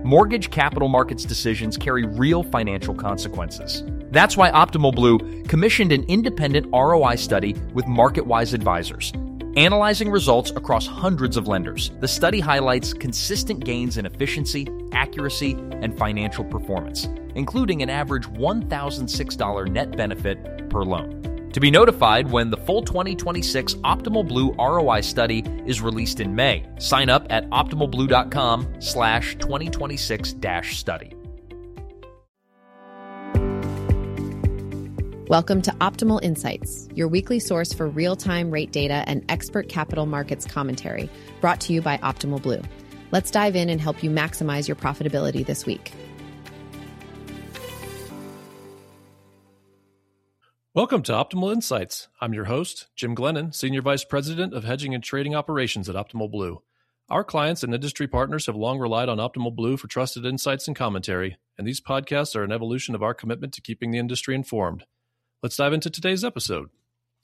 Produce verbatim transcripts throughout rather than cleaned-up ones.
mortgage capital markets decisions carry real financial consequences. That's why Optimal Blue commissioned an independent R O I study with MarketWise advisors, analyzing results across hundreds of lenders. The study highlights consistent gains in efficiency, accuracy, and financial performance, including an average one thousand six dollars net benefit per loan. To be notified when the full twenty twenty-six Optimal Blue R O I study is released in May, sign up at optimalblue.com slash 2026 dash study. Welcome to Optimal Insights, your weekly source for real-time rate data and expert capital markets commentary, brought to you by Optimal Blue. Let's dive in and help you maximize your profitability this week. Welcome to Optimal Insights. I'm your host, Jim Glennon, Senior Vice President of Hedging and Trading Operations at Optimal Blue. Our clients and industry partners have long relied on Optimal Blue for trusted insights and commentary, and these podcasts are an evolution of our commitment to keeping the industry informed. Let's dive into today's episode.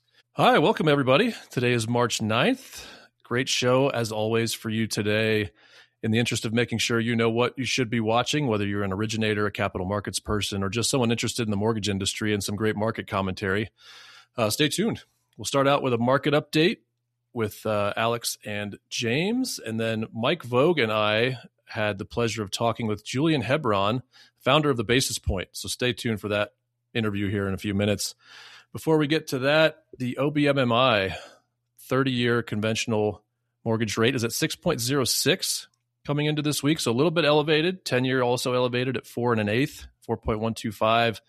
Hi, welcome everybody. Today is March ninth. Great show as always for you today. In the interest of making sure you know what you should be watching, whether you're an originator, a capital markets person, or just someone interested in the mortgage industry and some great market commentary, uh, stay tuned. We'll start out with a market update with uh, Alex and James, and then Mike Vogue and I had the pleasure of talking with Julian Hebron, founder of The Basis Point. So stay tuned for that interview here in a few minutes. Before we get to that, the O B M M I thirty-year conventional mortgage rate is at six point oh six. Coming into this week, so a little bit elevated. ten-year also elevated at four and an eighth, four point one two five.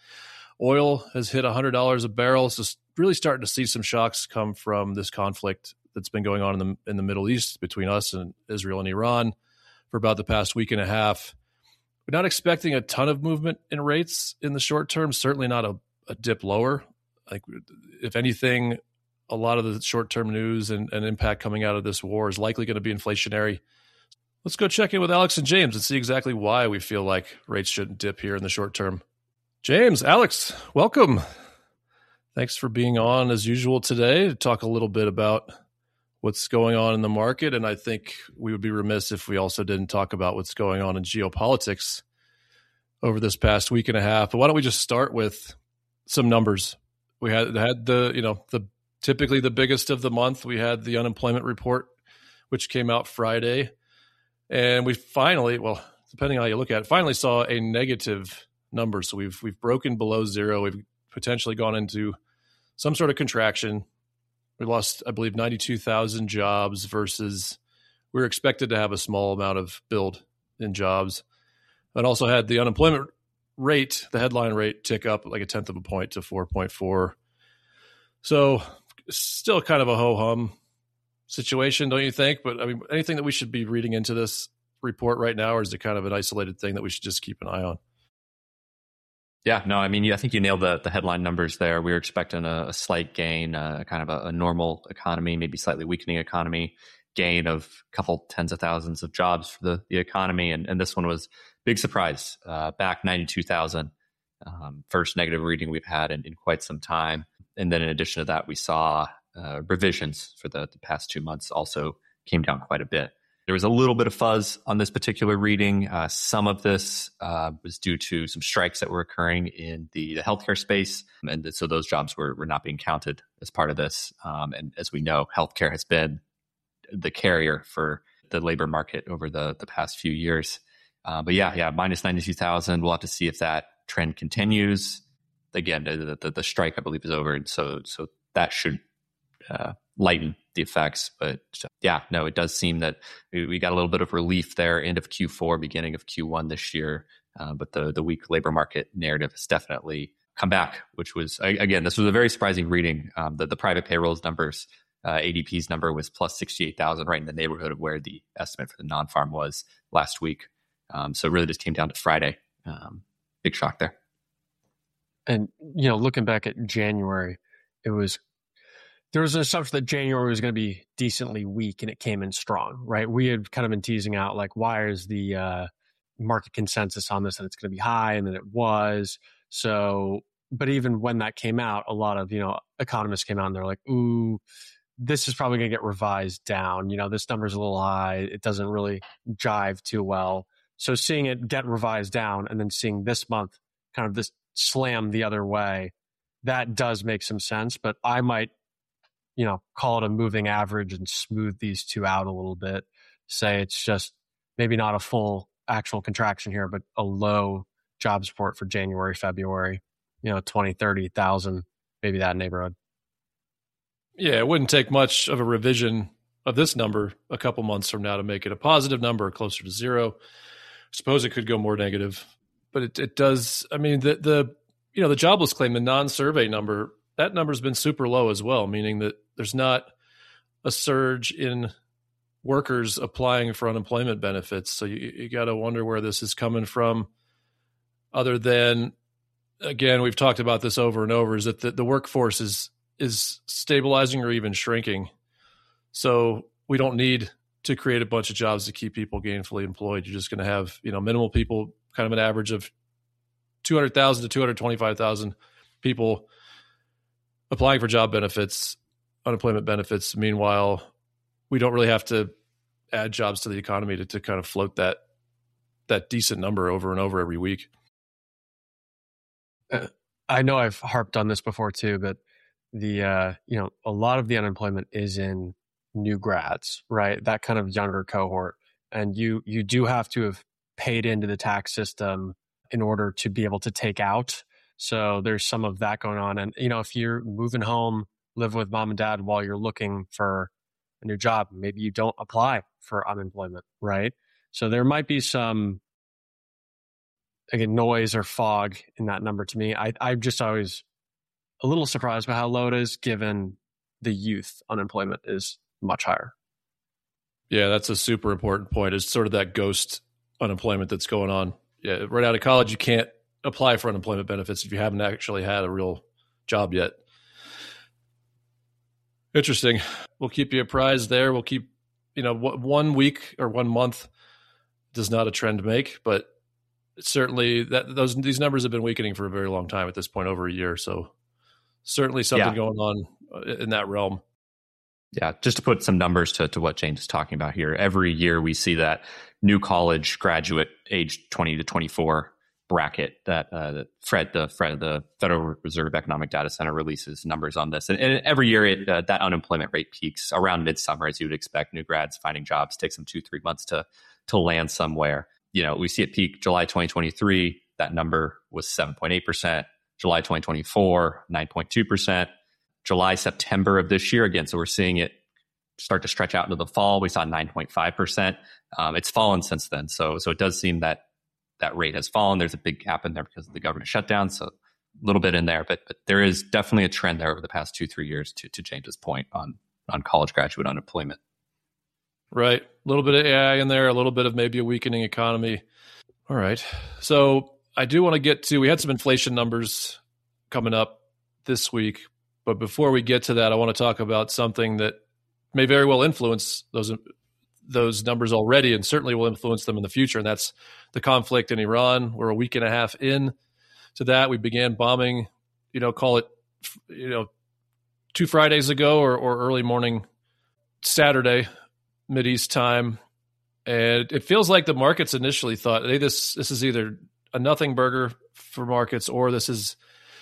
Oil has hit one hundred dollars a barrel. So really starting to see some shocks come from this conflict that's been going on in the in the Middle East between us and Israel and Iran for about the past week and a half. We're not expecting a ton of movement in rates in the short term. Certainly not a, a dip lower. Like if anything, a lot of the short-term news and, and impact coming out of this war is likely going to be inflationary. Let's go check in with Alex and James and see exactly why we feel like rates shouldn't dip here in the short term. James, Alex, welcome. Thanks for being on as usual today to talk a little bit about what's going on in the market. And I think we would be remiss if we also didn't talk about what's going on in geopolitics over this past week and a half. But why don't we just start with some numbers? We had had the, you know, the typically the biggest of the month. We had the unemployment report, which came out Friday. And we finally, well, depending on how you look at it, finally saw a negative number. So we've we've broken below zero. We've potentially gone into some sort of contraction. We lost, I believe, ninety-two thousand jobs versus we were expected to have a small amount of build in jobs. And also had the unemployment rate, the headline rate, tick up like a tenth of a point to four point four. So still kind of a ho-hum situation, don't you think? But I mean, anything that we should be reading into this report right now, or is it kind of an isolated thing that we should just keep an eye on? Yeah, no, I mean, I think you nailed the, the headline numbers there. We were expecting a, a slight gain, uh, kind of a, a normal economy, maybe slightly weakening economy, gain of a couple tens of thousands of jobs for the, the economy. And, and this one was big surprise, uh, back ninety-two thousand, um, first negative reading we've had in, in quite some time. And then in addition to that, we saw Uh, revisions for the, the past two months also came down quite a bit. There was a little bit of fuzz on this particular reading. Uh, some of this uh, was due to some strikes that were occurring in the, the healthcare space. And so those jobs were, were not being counted as part of this. Um, and as we know, healthcare has been the carrier for the labor market over the, the past few years. Uh, but yeah, yeah, minus ninety-two thousand. We'll have to see if that trend continues. Again, the, the, the strike, I believe, is over. And so, so that should Uh, lighten the effects. But yeah, no, it does seem that we, we got a little bit of relief there, end of Q four, beginning of Q one this year. Uh, but the the weak labor market narrative has definitely come back, which was, again, this was a very surprising reading. Um, the, the private payrolls numbers, uh, A D P's number was plus sixty-eight thousand, right in the neighborhood of where the estimate for the non-farm was last week. Um, so it really just came down to Friday. Um, big shock there. And, you know, looking back at January, it was there was an assumption that January was going to be decently weak, and it came in strong, right? We had kind of been teasing out, like, why is the uh, market consensus on this that it's going to be high, and then it was. So, but even when that came out, a lot of, you know, economists came out and they're like, ooh, this is probably going to get revised down. You know, this number's a little high. It doesn't really jive too well. So seeing it get revised down and then seeing this month kind of this slam the other way, that does make some sense. But I might, you know, call it a moving average and smooth these two out a little bit. Say it's just maybe not a full actual contraction here, but a low jobs report for January, February, you know, twenty, thirty thousand, maybe that neighborhood. Yeah, it wouldn't take much of a revision of this number a couple months from now to make it a positive number closer to zero. I suppose it could go more negative, but it, it does. I mean, the, the, you know, the jobless claim, the non-survey number, that number's been super low as well, meaning that there's not a surge in workers applying for unemployment benefits. So you, you got to wonder where this is coming from, other than, again, we've talked about this over and over, is that the, the workforce is is stabilizing or even shrinking. So we don't need to create a bunch of jobs to keep people gainfully employed. You're just going to have, you know, minimal people, kind of an average of two hundred thousand to two hundred twenty-five thousand people applying for job benefits, unemployment benefits. Meanwhile, we don't really have to add jobs to the economy to, to kind of float that that decent number over and over every week. Uh, I know I've harped on this before too, but the uh, you know, a lot of the unemployment is in new grads, right? That kind of younger cohort, and you you do have to have paid into the tax system in order to be able to take out. So there's some of that going on, and you know, if you're moving home, live with mom and dad while you're looking for a new job, maybe you don't apply for unemployment, right? So there might be some, again, noise or fog in that number to me. I, I'm just always a little surprised by how low it is, given the youth unemployment is much higher. Yeah, that's a super important point. It's sort of that ghost unemployment that's going on. Yeah, right out of college, you can't apply for unemployment benefits if you haven't actually had a real job yet. Interesting. We'll keep you apprised there. We'll keep, you know, one week or one month does not a trend make, but certainly that those these numbers have been weakening for a very long time at this point, over a year. So certainly something yeah. going on in that realm. Yeah, just to put some numbers to, to what James is talking about here. Every year we see that new college graduate age twenty to twenty-four bracket that uh, the Fred, the Fred, the Federal Reserve Economic Data Center releases numbers on this. And, and every year it, uh, that unemployment rate peaks around midsummer, as you would expect. New grads finding jobs takes them two, three months to to land somewhere. You know, we see it peak July twenty twenty-three. That number was seven point eight percent. July twenty twenty-four, nine point two percent. July, September of this year, again, so we're seeing it start to stretch out into the fall. We saw nine point five percent. Um, it's fallen since then. So so it does seem that that rate has fallen. There's a big gap in there because of the government shutdown. So a little bit in there, but but there is definitely a trend there over the past two, three years, to, to James's point on, on college graduate unemployment. Right. A little bit of A I in there, a little bit of maybe a weakening economy. All right. So I do want to get to, we had some inflation numbers coming up this week, but before we get to that, I want to talk about something that may very well influence those those numbers already, and certainly will influence them in the future. And that's the conflict in Iran. We're a week and a half in to that. We began bombing, you know, call it, you know, two Fridays ago or, or early morning Saturday, Mideast time. And it feels like the markets initially thought, hey, this this is either a nothing burger for markets, or this is,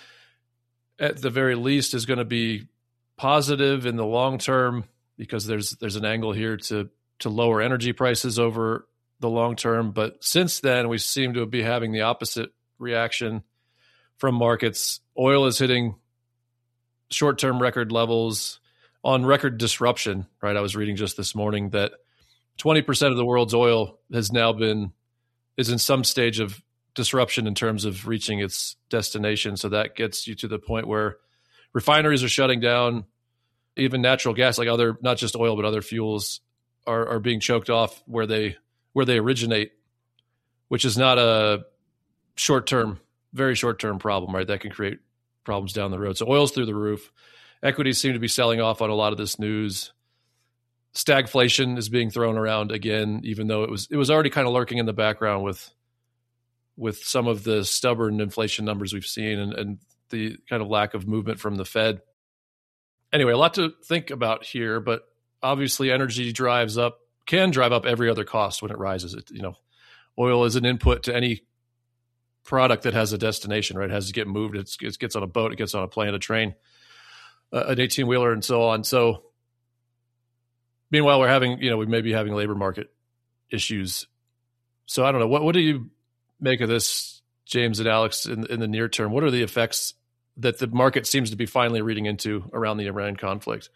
at the very least, is going to be positive in the long term, because there's there's an angle here to to lower energy prices over the long term. But since then, we seem to be having the opposite reaction from markets. Oil is hitting short-term record levels on record disruption, right? I was reading just this morning that twenty percent of the world's oil has now been, is in some stage of disruption in terms of reaching its destination. So that gets you to the point where refineries are shutting down. Even natural gas, like other, not just oil, but other fuels are, are being choked off where they where they originate, which is not a short-term, very short-term problem, right? That can create problems down the road. So oil's through the roof. Equities seem to be selling off on a lot of this news. Stagflation is being thrown around again, even though it was it was already kind of lurking in the background with with some of the stubborn inflation numbers we've seen and, and the kind of lack of movement from the Fed. Anyway, a lot to think about here, but obviously energy drives up, can drive up every other cost when it rises. It, you know, oil is an input to any product that has a destination, right? It has to get moved. It's, it gets on a boat, it gets on a plane, a train, uh, an eighteen wheeler, and so on. So meanwhile, we're having, you know, we may be having labor market issues. So I don't know. What, what do you make of this, James and Alex, in, in the near term? What are the effects that the market seems to be finally reading into around the Iran conflict?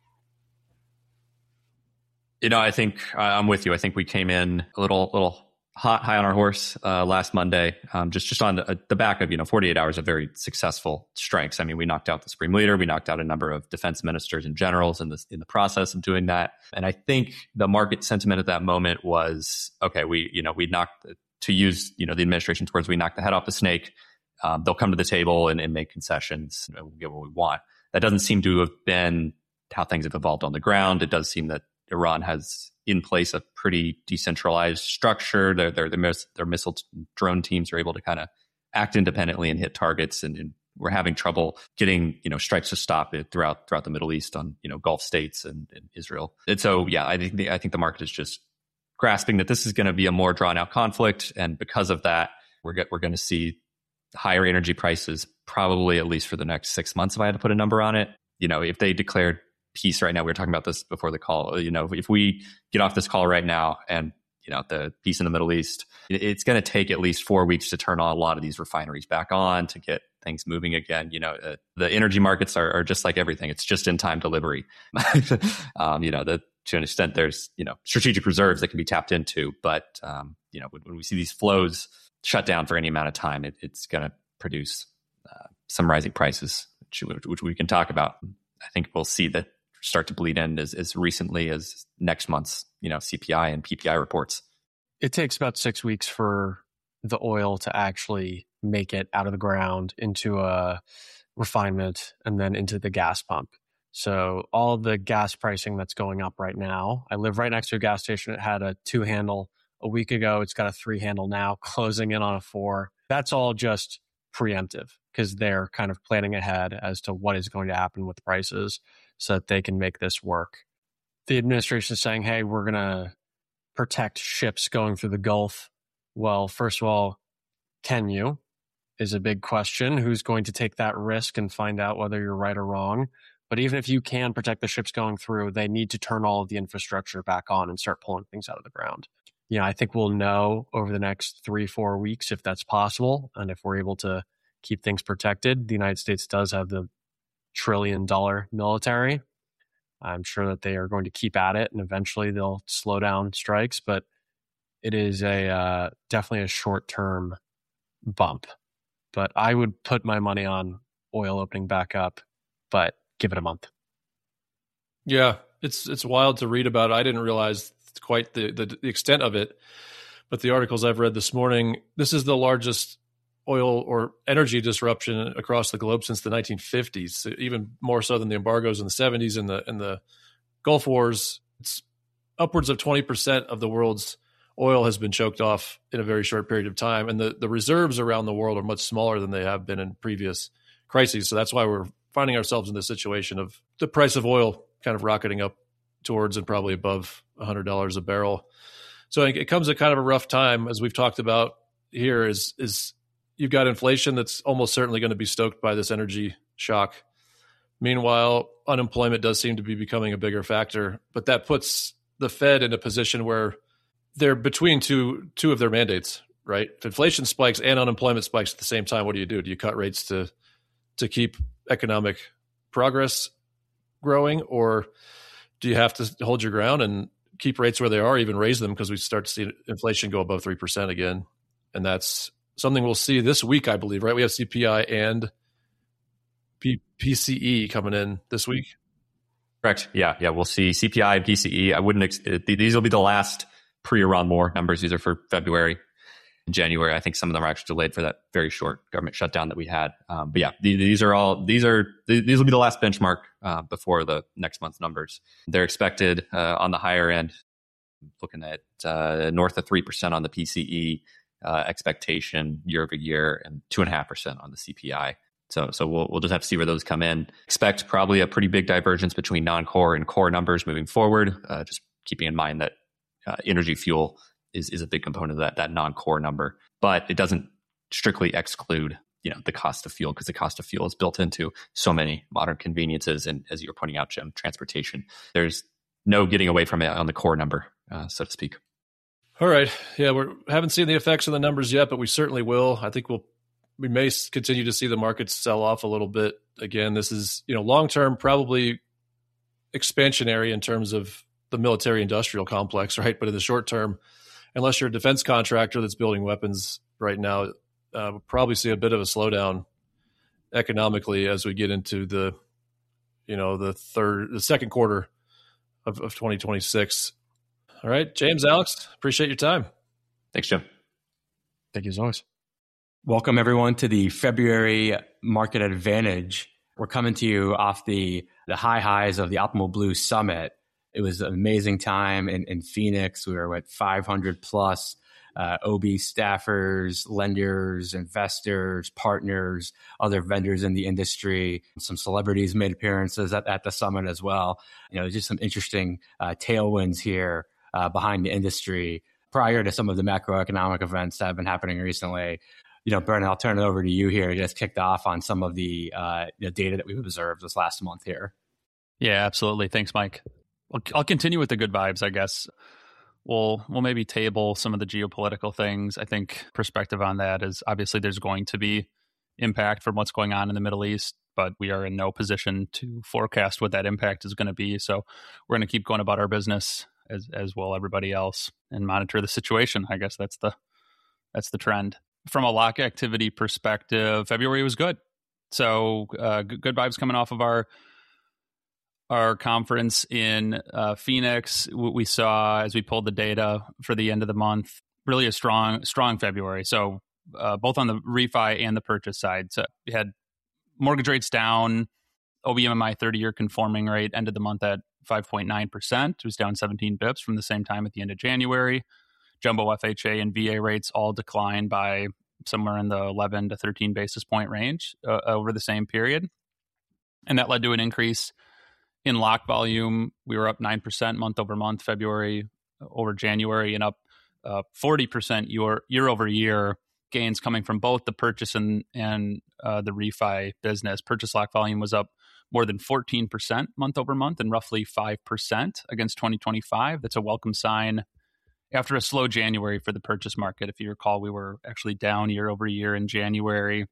You know, I think uh, I'm with you. I think we came in a little, little hot, high on our horse uh, last Monday, um, just just on the, the back of, you know, forty-eight hours of very successful strikes. I mean, we knocked out the Supreme Leader, we knocked out a number of defense ministers and generals in the in the process of doing that. And I think the market sentiment at that moment was, okay, we, you know, we knocked, to use, you know, the administration's words, we knocked the head off the snake. Um, they'll come to the table and, and make concessions, and we'll get what we want. That doesn't seem to have been how things have evolved on the ground. It does seem that Iran has in place a pretty decentralized structure. Their their their, their missile drone teams are able to kind of act independently and hit targets, and, and we're having trouble getting, you know, strikes to stop it throughout throughout the Middle East on, you know, Gulf states and, and Israel. And so, yeah, I think the, I think the market is just grasping that this is going to be a more drawn out conflict, and because of that, we're get, we're going to see higher energy prices probably at least for the next six months. If I had to put a number on it, you know, if they declared peace right now, we were talking about this before the call, you know, if we get off this call right now and, you know, the peace in the Middle East, it's going to take at least four weeks to turn on a lot of these refineries back on, to get things moving again. You know, uh, the energy markets are, are just like everything. It's just in time delivery. um, you know, the, to an extent, there's, you know, strategic reserves that can be tapped into, but, um, you know, when, when we see these flows shut down for any amount of time, it, it's going to produce uh, some rising prices, which, which we can talk about. I think we'll see that start to bleed in as, as recently as next month's, you know, C P I and P P I reports. It takes about six weeks for the oil to actually make it out of the ground into a refinement and then into the gas pump. So all the gas pricing that's going up right now, I live right next to a gas station. It had a two handle a week ago. It's got a three handle now, closing in on a four. That's all just preemptive because they're kind of planning ahead as to what is going to happen with prices so that they can make this work. The administration is saying, hey, we're going to protect ships going through the Gulf. Well, first of all, can you? Is a big question. Who's going to take that risk and find out whether you're right or wrong? But even if you can protect the ships going through, they need to turn all of the infrastructure back on and start pulling things out of the ground. You know, I think we'll know over the next three, four weeks if that's possible. And if we're able to keep things protected, the United States does have the trillion dollar military. I'm sure that they are going to keep at it and eventually they'll slow down strikes, but it is a uh, definitely a short-term bump. But I would put my money on oil opening back up, but give it a month. Yeah, it's it's wild to read about. I didn't realize quite the, the, the extent of it, but the articles I've read this morning, this is the largest oil or energy disruption across the globe since the nineteen fifties, even more so than the embargoes in the seventies and the and the Gulf Wars. It's upwards of twenty percent of the world's oil has been choked off in a very short period of time, and the, the reserves around the world are much smaller than they have been in previous crises. So that's why we're finding ourselves in this situation of the price of oil kind of rocketing up towards and probably above one hundred dollars a barrel. So it comes at kind of a rough time, as we've talked about here, is is you've got inflation that's almost certainly going to be stoked by this energy shock. Meanwhile, unemployment does seem to be becoming a bigger factor, but that puts the Fed in a position where they're between two two of their mandates, right? If inflation spikes and unemployment spikes at the same time, what do you do? Do you cut rates to to keep economic progress growing, or do you have to hold your ground and keep rates where they are, even raise them because we start to see inflation go above three percent again? And that's something we'll see this week, I believe, right? We have C P I and P- PCE coming in this week. Correct. Yeah. Yeah. We'll see C P I and P C E. I wouldn't, ex- these will be the last pre-Iran war numbers. These are for February and January. I think some of them are actually delayed for that very short government shutdown that we had. Um, but yeah, th- these are all, these are, th- these will be the last benchmark uh, before the next month's numbers. They're expected uh, on the higher end, looking at uh, north of three percent on the P C E uh, expectation year over year and two and a half percent on the C P I. So, so we'll we'll just have to see where those come in. Expect probably a pretty big divergence between non-core and core numbers moving forward. Uh, just keeping in mind that uh, energy fuel is, is a big component of that, that non-core number. But it doesn't strictly exclude, you know, the cost of fuel, because the cost of fuel is built into so many modern conveniences. And as you're pointing out, Jim, transportation, there's no getting away from it on the core number, uh, so to speak. All right. Yeah, we haven't seen the effects of the numbers yet, but we certainly will. I think we'll we may continue to see the markets sell off a little bit. Again, this is, you know, long-term probably expansionary in terms of the military industrial complex, right? But in the short term, unless you're a defense contractor that's building weapons right now, uh, we'll probably see a bit of a slowdown economically as we get into the, you know, the third, the second quarter of, of twenty twenty-six. All right, James, Alex, appreciate your time. Thanks, Jim. Thank you as always. Welcome, everyone, to the February Market Advantage. We're coming to you off the, the high highs of the Optimal Blue Summit. It was an amazing time in, in Phoenix. We were at five hundred plus uh, O B staffers, lenders, investors, partners, other vendors in the industry. Some celebrities made appearances at, at the summit as well. You know, just some interesting uh, tailwinds here uh, behind the industry prior to some of the macroeconomic events that have been happening recently. You know, Bernard, I'll turn it over to you here to get kicked off on some of the uh, you know, data that we've observed this last month here. Yeah, absolutely. Thanks, Mike. I'll, I'll continue with the good vibes, I guess. We'll, we'll maybe table some of the geopolitical things. I think perspective on that is obviously there's going to be impact from what's going on in the Middle East, but we are in no position to forecast what that impact is going to be. So we're going to keep going about our business as as will everybody else and monitor the situation. I guess that's the that's the trend. From a lock activity perspective, February was good. So uh, good, good vibes coming off of our our conference in uh, Phoenix. We saw, as we pulled the data for the end of the month, really a strong strong February. So uh, both on the refi and the purchase side. So we had mortgage rates down. O B M I thirty-year conforming rate ended the month at five point nine percent. It was down seventeen bips from the same time at the end of January. Jumbo F H A and V A rates all declined by somewhere in the eleven to thirteen basis point range uh, over the same period. And that led to an increase in lock volume. We were up nine percent month over month, February over January, and up uh, forty percent year, year over year, gains coming from both the purchase and, and uh, the refi business. Purchase lock volume was up more than fourteen percent month over month and roughly five percent against twenty twenty-five. That's a welcome sign after a slow January for the purchase market. If you recall, we were actually down year over year in January.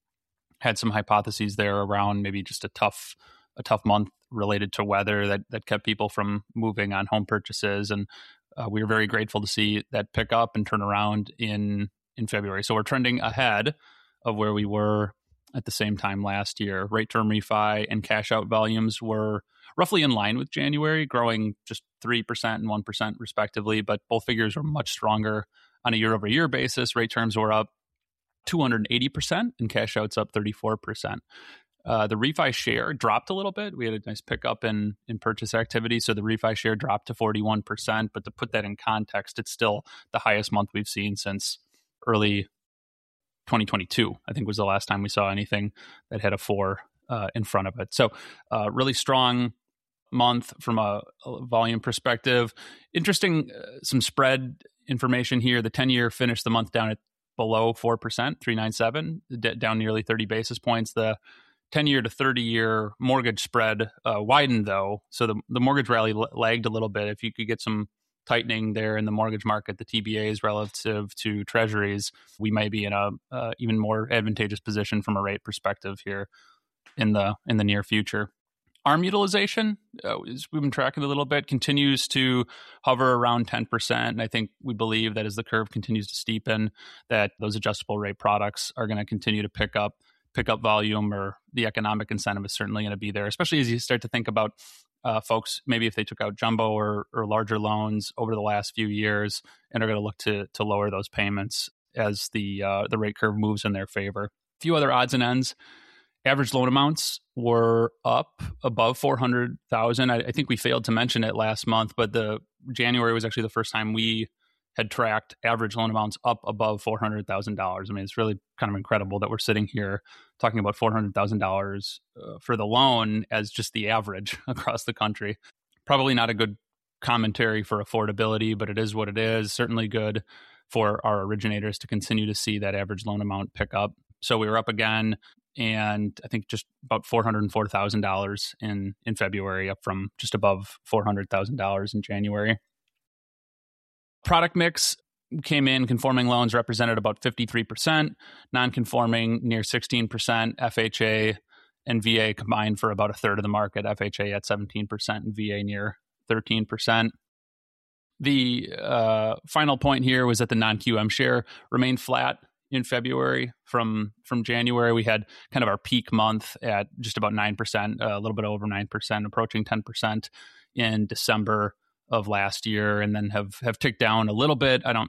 Had some hypotheses there around maybe just a tough a tough month related to weather that that kept people from moving on home purchases. And uh, we were very grateful to see that pick up and turn around in, in February. So we're trending ahead of where we were at the same time last year. Rate term refi and cash out volumes were roughly in line with January, growing just three percent and one percent respectively, but both figures were much stronger on a year over year basis. Rate terms were up two hundred eighty percent and cash outs up thirty-four percent. Uh, the refi share dropped a little bit. We had a nice pickup in, in purchase activity. So the refi share dropped to forty-one percent. But to put that in context, it's still the highest month we've seen since early twenty twenty-two, I think was the last time we saw anything that had a four uh, in front of it. So uh, really strong month from a, a volume perspective. Interesting, uh, some spread information here. The ten-year finished the month down at below four percent, three ninety-seven, d- down nearly thirty basis points. The ten-year to thirty-year mortgage spread uh, widened, though. So the, the mortgage rally l- lagged a little bit. If you could get some tightening there in the mortgage market, the T B As relative to treasuries, we may be in a uh, even more advantageous position from a rate perspective here in the in the near future. A R M utilization, uh, as we've been tracking a little bit, continues to hover around ten percent. And I think we believe that as the curve continues to steepen, that those adjustable rate products are going to continue to pick up pick up volume, or the economic incentive is certainly going to be there, especially as you start to think about uh, folks, maybe if they took out jumbo or, or larger loans over the last few years and are going to look to to lower those payments as the uh, the rate curve moves in their favor. A few other odds and ends. Average loan amounts were up above four hundred thousand. I, I think we failed to mention it last month, but the January was actually the first time we had tracked average loan amounts up above four hundred thousand dollars. I mean, it's really kind of incredible that we're sitting here talking about four hundred thousand dollars uh, for the loan as just the average across the country. Probably not a good commentary for affordability, but it is what it is. Certainly good for our originators to continue to see that average loan amount pick up. So we were up again, and I think just about four hundred four thousand dollars in, in February, up from just above four hundred thousand dollars in January. Product mix came in, conforming loans represented about fifty-three percent, non-conforming near sixteen percent, F H A and V A combined for about a third of the market, F H A at seventeen percent and V A near thirteen percent. The uh, final point here was that the non-Q M share remained flat in February from from January. We had kind of our peak month at just about nine percent, a little bit over nine percent, approaching ten percent in December of last year, and then have, have ticked down a little bit. I don't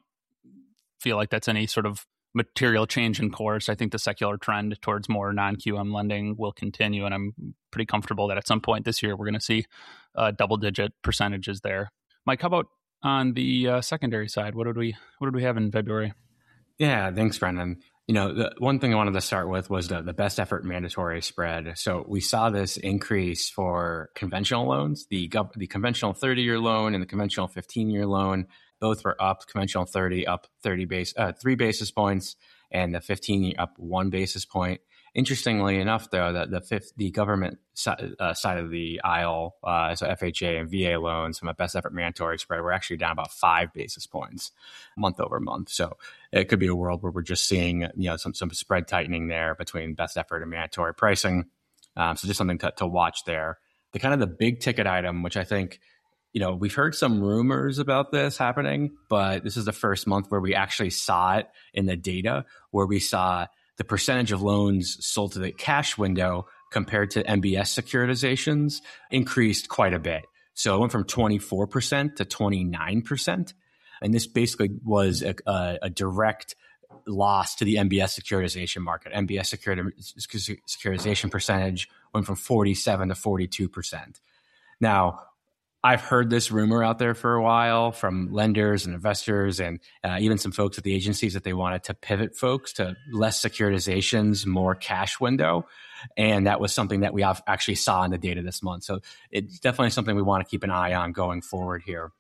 feel like that's any sort of material change in course. I think the secular trend towards more non-Q M lending will continue, and I'm pretty comfortable that at some point this year we're going to see uh, double-digit percentages there. Mike, how about on the uh, secondary side? What did we what did we have in February? Yeah, thanks, Brendan. You know, the one thing I wanted to start with was the, the best effort mandatory spread. So we saw this increase for conventional loans, the gov- the conventional thirty-year loan and the conventional fifteen-year loan. Both were up. Conventional thirty up thirty base uh, three basis points, and the fifteen up one basis point. Interestingly enough, though, that the fifth, the government si- uh, side of the aisle, uh, so F H A and V A loans from a best effort mandatory spread, were actually down about five basis points month over month. So it could be a world where we're just seeing, you know, some some spread tightening there between best effort and mandatory pricing. Um, so just something to, to watch there. The kind of the big ticket item, which I think, you know, we've heard some rumors about this happening, but this is the first month where we actually saw it in the data, where we saw the percentage of loans sold to the cash window compared to M B S securitizations increased quite a bit. So it went from twenty-four percent to twenty-nine percent. And this basically was a, a, a direct loss to the M B S securitization market. M B S securitization percentage went from forty-seven to forty-two percent. Now, I've heard this rumor out there for a while from lenders and investors and uh, even some folks at the agencies that they wanted to pivot folks to less securitizations, more cash window. And that was something that we actually saw in the data this month. So it's definitely something we want to keep an eye on going forward here.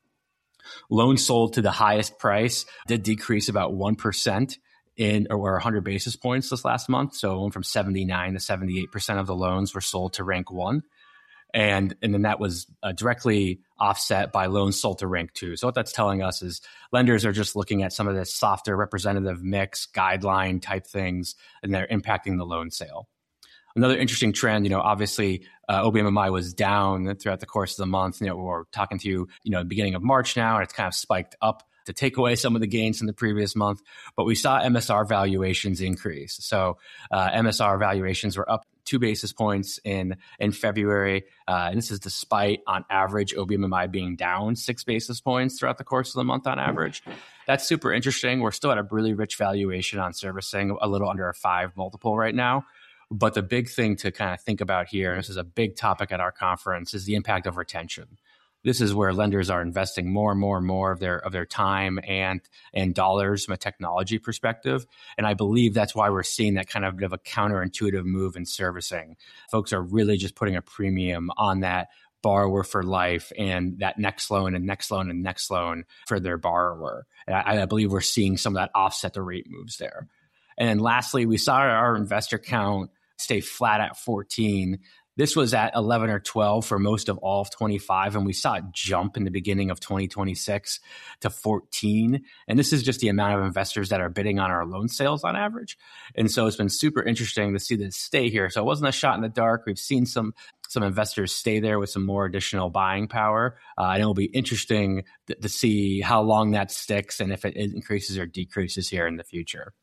Loans sold to the highest price did decrease about one percent in or one hundred basis points this last month. So it went from seventy-nine to seventy-eight percent of the loans were sold to rank one. And, and then that was uh, directly offset by loans sold to rank two. So what that's telling us is lenders are just looking at some of the softer representative mix guideline type things, and they're impacting the loan sale. Another interesting trend, you know, obviously uh, O B M M I was down throughout the course of the month. You know, we're talking to you, you know, beginning of March now, and it's kind of spiked up to take away some of the gains from the previous month. But we saw M S R valuations increase. So uh, M S R valuations were up two basis points in in February. Uh, and this is despite, on average, O B M M I being down six basis points throughout the course of the month on average. That's super interesting. We're still at a really rich valuation on servicing, a little under a five multiple right now. But the big thing to kind of think about here, and this is a big topic at our conference, is the impact of retention. This is where lenders are investing more and more and more of their of their time and and dollars from a technology perspective. And I believe that's why we're seeing that kind of bit of a counterintuitive move in servicing. Folks are really just putting a premium on that borrower for life and that next loan and next loan and next loan for their borrower. And I, I believe we're seeing some of that offset the rate moves there. And then lastly, we saw our investor count stay flat at fourteen. This was at eleven or twelve for most of all of twenty-five, and we saw it jump in the beginning of twenty twenty-six to fourteen. And this is just the amount of investors that are bidding on our loan sales on average. And so it's been super interesting to see this stay here. So it wasn't a shot in the dark. We've seen some some investors stay there with some more additional buying power. Uh, and it'll be interesting th- to see how long that sticks and if it increases or decreases here in the future.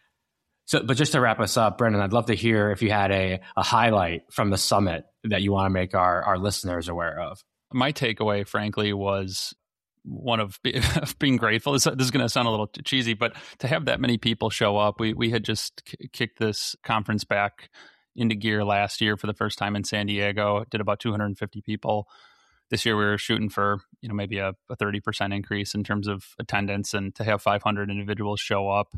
So, but just to wrap us up, Brendan, I'd love to hear if you had a, a highlight from the summit that you want to make our, our listeners aware of. My takeaway, frankly, was one of, be, of being grateful. This, this is going to sound a little cheesy, but to have that many people show up, we we had just k- kicked this conference back into gear last year for the first time in San Diego. It did about two hundred fifty people. This year we were shooting for, you know, maybe a, a thirty percent increase in terms of attendance, and to have five hundred individuals show up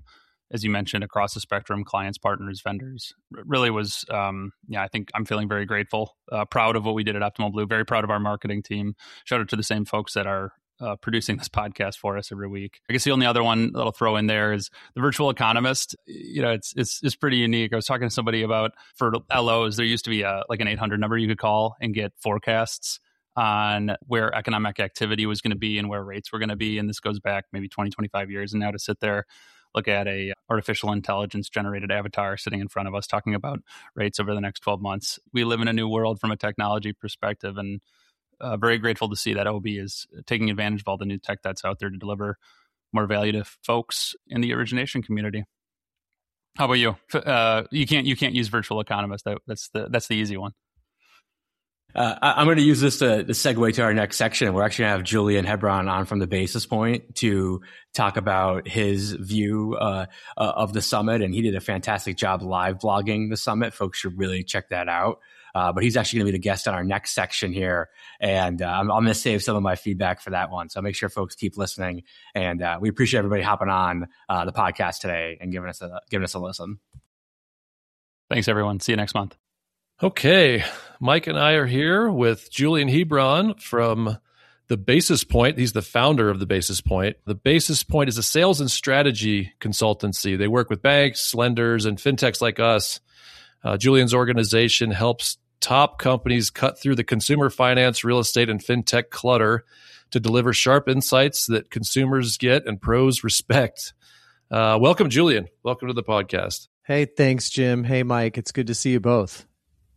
as you mentioned, across the spectrum, clients, partners, vendors. It really was, um, yeah, I think I'm feeling very grateful, uh, proud of what we did at Optimal Blue, very proud of our marketing team. Shout out to the same folks that are uh, producing this podcast for us every week. I guess the only other one that I'll throw in there is the Virtual Economist. You know, it's it's it's pretty unique. I was talking to somebody about, for L Os, there used to be a, like an eight hundred number you could call and get forecasts on where economic activity was going to be and where rates were going to be. And this goes back maybe twenty, twenty-five years. And now to sit there, look at a artificial intelligence generated avatar sitting in front of us talking about rates over the next twelve months. We live in a new world from a technology perspective, and uh, very grateful to see that O B is taking advantage of all the new tech that's out there to deliver more value to folks in the origination community. How about you? Uh, you can't you can't use Virtual Economist. That, that's the that's the easy one. Uh, I'm going to use this to, to segue to our next section. We're actually going to have Julian Hebron on from the Basis Point to talk about his view uh, uh, of the summit. And he did a fantastic job live blogging the summit. Folks should really check that out. Uh, but he's actually going to be the guest on our next section here. And uh, I'm, I'm going to save some of my feedback for that one. So make sure folks keep listening. And uh, we appreciate everybody hopping on uh, the podcast today and giving us a, giving us a listen. Thanks, everyone. See you next month. Okay, Mike and I are here with Julian Hebron from the Basis Point. He's the founder of the Basis Point. The Basis Point is a sales and strategy consultancy. They work with banks, lenders, and fintechs like us. Uh, Julian's organization helps top companies cut through the consumer finance, real estate, and fintech clutter to deliver sharp insights that consumers get and pros respect. Uh, welcome, Julian. Welcome to the podcast. Hey, thanks, Jim. Hey, Mike. It's good to see you both.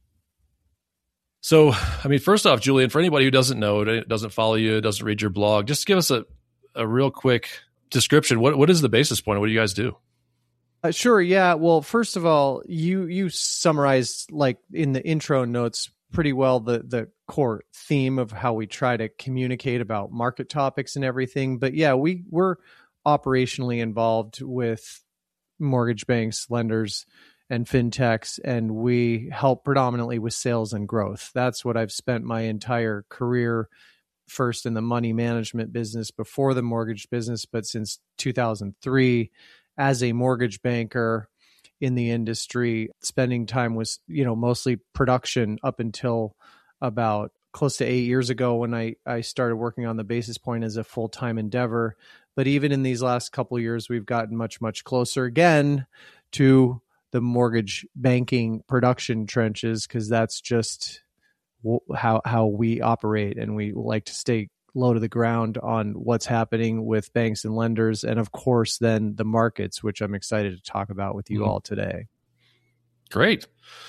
So, I mean, first off, Julian, for anybody who doesn't know, doesn't follow you, doesn't read your blog, just give us a, a real quick description. What What is the Basis Point? What do you guys do? Uh, sure. Yeah. Well, first of all, you you summarized, like in the intro notes, pretty well the the core theme of how we try to communicate about market topics and everything. But yeah, we we're operationally involved with mortgage banks, lenders, and fintechs, and we help predominantly with sales and growth. That's what I've spent my entire career, first in the money management business before the mortgage business, but since two thousand three as a mortgage banker in the industry, spending time was, you know, mostly production up until about close to eight years ago when I, I started working on the Basis Point as a full-time endeavor. But even in these last couple of years, we've gotten much, much closer again to the mortgage banking production trenches, because that's just how how we operate, and we like to stay low to the ground on what's happening with banks and lenders, and of course then the markets, which I'm excited to talk about with you mm-hmm. all today. Great.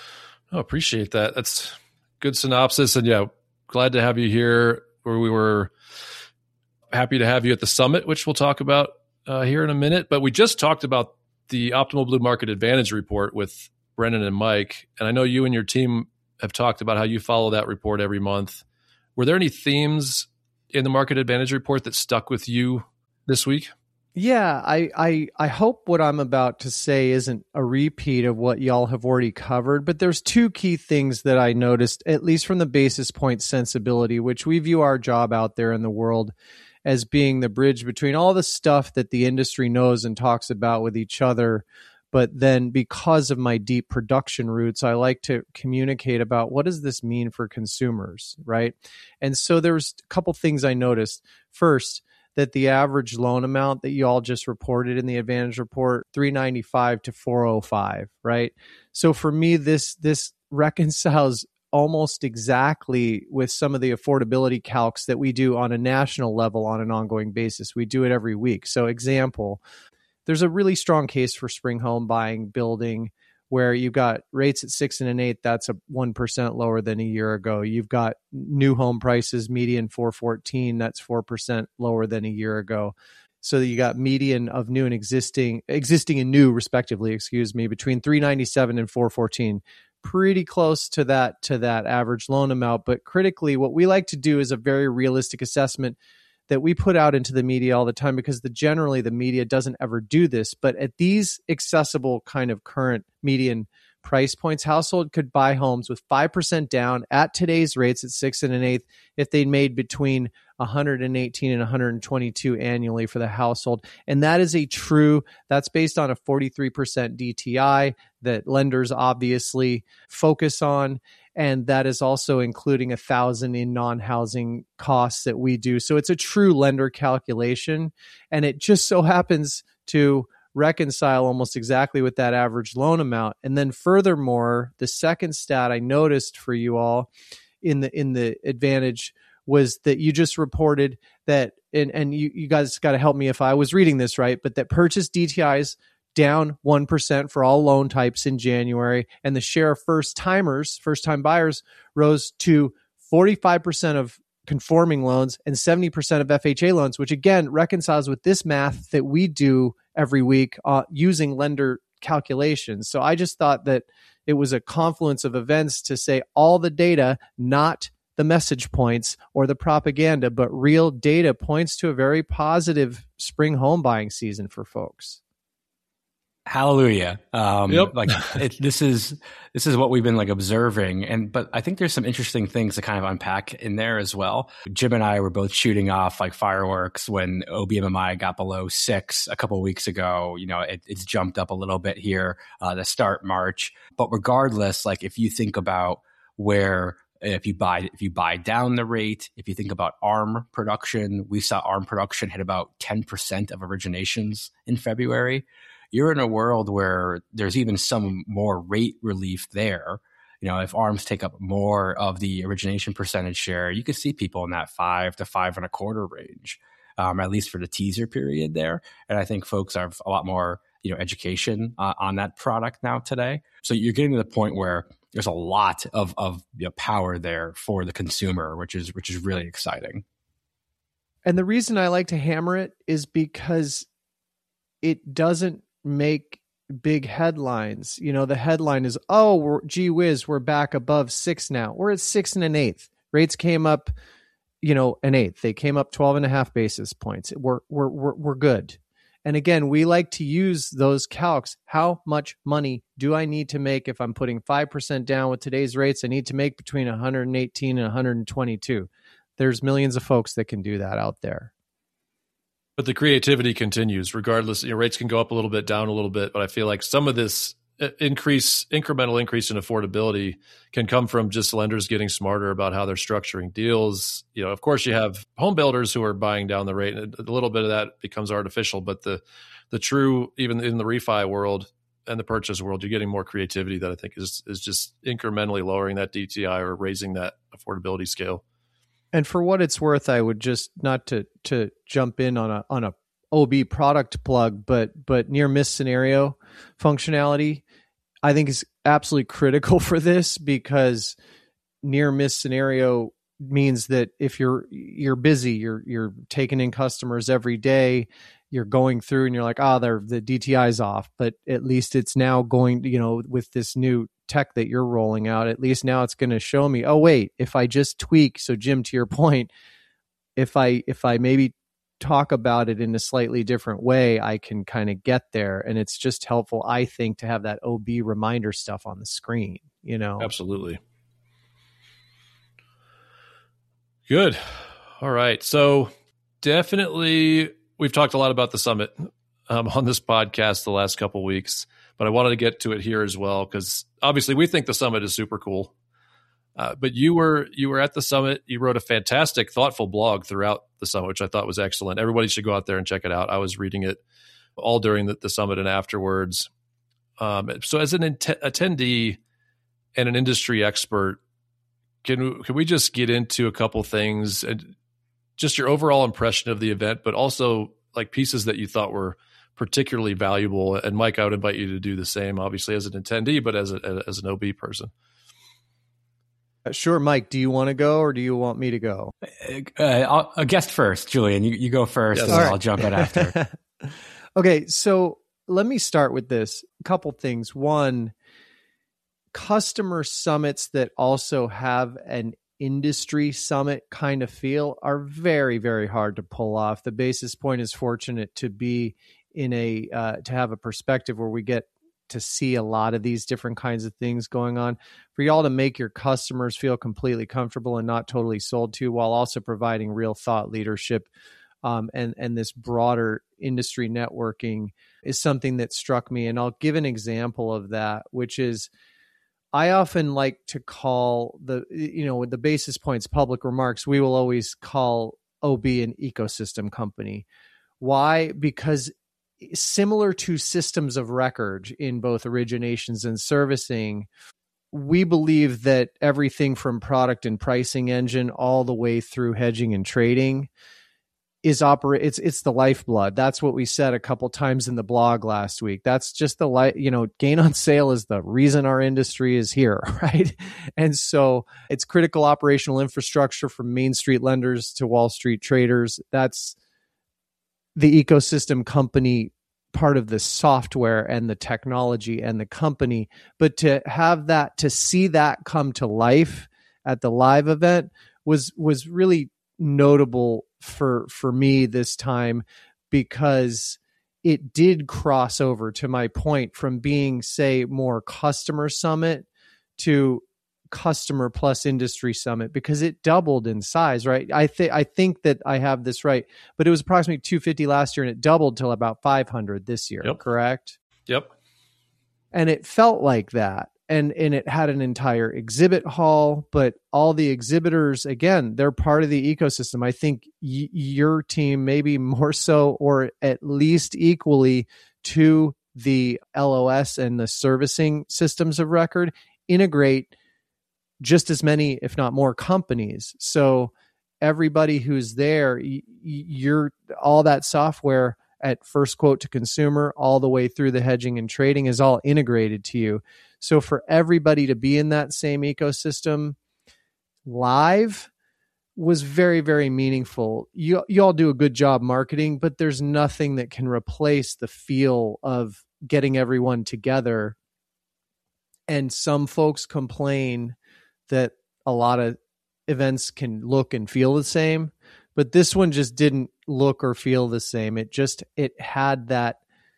I appreciate that. That's good synopsis, and yeah, glad to have you here. Where we were happy to have you at the summit, which we'll talk about uh, here in a minute. But we just talked about the Optimal Blue Market Advantage report with Brennan and Mike. And I know you and your team have talked about how you follow that report every month. Were there any themes in the Market Advantage report that stuck with you this week? Yeah, I, I, I hope what I'm about to say isn't a repeat of what y'all have already covered, but there's two key things that I noticed, at least from the Basis Point sensibility, which we view our job out there in the world as being the bridge between all the stuff that the industry knows and talks about with each other. But then because of my deep production roots, I like to communicate about what does this mean for consumers, right? And so there's a couple things I noticed. First, that the average loan amount that you all just reported in the Advantage report, three ninety-five to four oh five, right? So for me, this this reconciles almost exactly with some of the affordability calcs that we do on a national level on an ongoing basis. We do it every week. So example, there's a really strong case for spring home buying, building, where you've got rates at six and an eighth. That's a one percent lower than a year ago. You've got new home prices, median four fourteen. That's four percent lower than a year ago. So you got median of new and existing, existing and new respectively, excuse me, between three ninety-seven and four fourteen. Pretty close to that, to that average loan amount. But critically, what we like to do is a very realistic assessment that we put out into the media all the time, because the generally the media doesn't ever do this. But at these accessible kind of current median price points, household could buy homes with five percent down at today's rates at six and an eighth if they made between one hundred eighteen and one hundred twenty-two annually for the household. And that is a true, that's based on a forty-three percent D T I that lenders obviously focus on. And that is also including a thousand in non-housing costs that we do. So it's a true lender calculation. And it just so happens to reconcile almost exactly with that average loan amount. And then furthermore, the second stat I noticed for you all in the in the Advantage was that you just reported that, and, and you, you guys got to help me if I was reading this right, but that purchase D T Is down one percent for all loan types in January, and the share of first timers, first time buyers rose to forty-five percent of conforming loans and seventy percent of F H A loans, which again reconciles with this math that we do every week uh, using lender calculations. So I just thought that it was a confluence of events to say all the data, not the message points or the propaganda, but real data points to a very positive spring home buying season for folks. Hallelujah. Um, Yep. like it, this is, this is what we've been like observing. And, but I think there's some interesting things to kind of unpack in there as well. Jim and I were both shooting off like fireworks when O B M M I got below six a couple of weeks ago. You know, it, it's jumped up a little bit here, uh, to start March. But regardless, like if you think about where, if you buy, if you buy down the rate, if you think about A R M production, we saw A R M production hit about ten percent of originations in February. You're in a world where there's even some more rate relief there. You know, if A R Ms take up more of the origination percentage share, you could see people in that five to five and a quarter range, um, at least for the teaser period there. And I think folks have a lot more, you know, education uh, on that product now today. So you're getting to the point where there's a lot of of you know, power there for the consumer, which is which is really exciting. And the reason I like to hammer it is because it doesn't make big headlines. You know, the headline is, oh, we're, gee whiz, we're back above six now. We're at six and an eighth. Rates came up, you know, an eighth. They came up twelve and a half basis points. We're, we're, we're, we're good. And again, we like to use those calcs. How much money do I need to make if I'm putting five percent down with today's rates? I need to make between one hundred eighteen and one hundred twenty-two. There's millions of folks that can do that out there. But the creativity continues regardless. You know, rates can go up a little bit, down a little bit, but I feel like some of this increase, incremental increase in affordability can come from just lenders getting smarter about how they're structuring deals. You know, of course you have home builders who are buying down the rate, and a little bit of that becomes artificial, but the, the true, even in the refi world and the purchase world, you're getting more creativity that I think is, is just incrementally lowering that D T I or raising that affordability scale. And for what it's worth, I would just, not to to jump in on a on a O B product plug, but but near miss scenario functionality, I think is absolutely critical for this, because near miss scenario means that if you're you're busy, you're you're taking in customers every day, you're going through and you're like, oh, they're the D T I's off, but at least it's now going, you know, with this new tech that you're rolling out, at least now it's going to show me, oh wait, if I just tweak, so Jim, to your point, if I if I maybe talk about it in a slightly different way, I can kind of get there. And it's just helpful, I think, to have that O B reminder stuff on the screen, you know. Absolutely. Good. All right. So definitely we've talked a lot about the summit um, on this podcast the last couple of weeks, but I wanted to get to it here as well, because obviously we think the summit is super cool. Uh, but you were you were at the summit. You wrote a fantastic, thoughtful blog throughout the summit, which I thought was excellent. Everybody should go out there and check it out. I was reading it all during the, the summit and afterwards. Um, so as an int- attendee and an industry expert, can, can we just get into a couple things and just your overall impression of the event, but also like pieces that you thought were particularly valuable? And Mike, I would invite you to do the same, obviously as an attendee, but as a, as an O B person. Sure, Mike, do you want to go or do you want me to go? Uh, I'll, a guest first, Julian. You, you go first, yes. And right. I'll jump in after. Okay, so let me start with this. A couple things. One, customer summits that also have an industry summit kind of feel are very, very hard to pull off. The Basis Point is fortunate to be in a uh, to have a perspective where we get to see a lot of these different kinds of things going on, for y'all to make your customers feel completely comfortable and not totally sold to, while also providing real thought leadership um, and, and this broader industry networking is something that struck me. And I'll give an example of that, which is I often like to call the, you know, with the Basis Points public remarks, we will always call O B an ecosystem company. Why? Because similar to systems of record in both originations and servicing, we believe that everything from product and pricing engine all the way through hedging and trading is operate. It's it's the lifeblood. That's what we said a couple times in the blog last week. That's just the li- you know, gain on sale is the reason our industry is here, right? And so it's critical operational infrastructure from Main Street lenders to Wall Street traders. That's the ecosystem company part of the software and the technology and the company. But to have that, to see that come to life at the live event was was really notable for for me this time, because it did cross over, to my point, from being, say, more customer summit to customer plus industry summit, because it doubled in size, right? I think I think that I have this right, but it was approximately two hundred fifty last year and it doubled till about five hundred this year, Yep. correct? Yep. And it felt like that. And and it had an entire exhibit hall, but all the exhibitors, again, they're part of the ecosystem. I think y- your team, maybe more so, or at least equally to the L O S and the servicing systems of record, integrate just as many, if not more, companies. So everybody who's there, y- you're all that software at first quote to consumer, all the way through the hedging and trading is all integrated to you. So for everybody to be in that same ecosystem live was very, very meaningful. You, you all do a good job marketing, but there's nothing that can replace the feel of getting everyone together. And some folks complain that a lot of events can look and feel the same, but this one just didn't look or feel the same. It just, it had that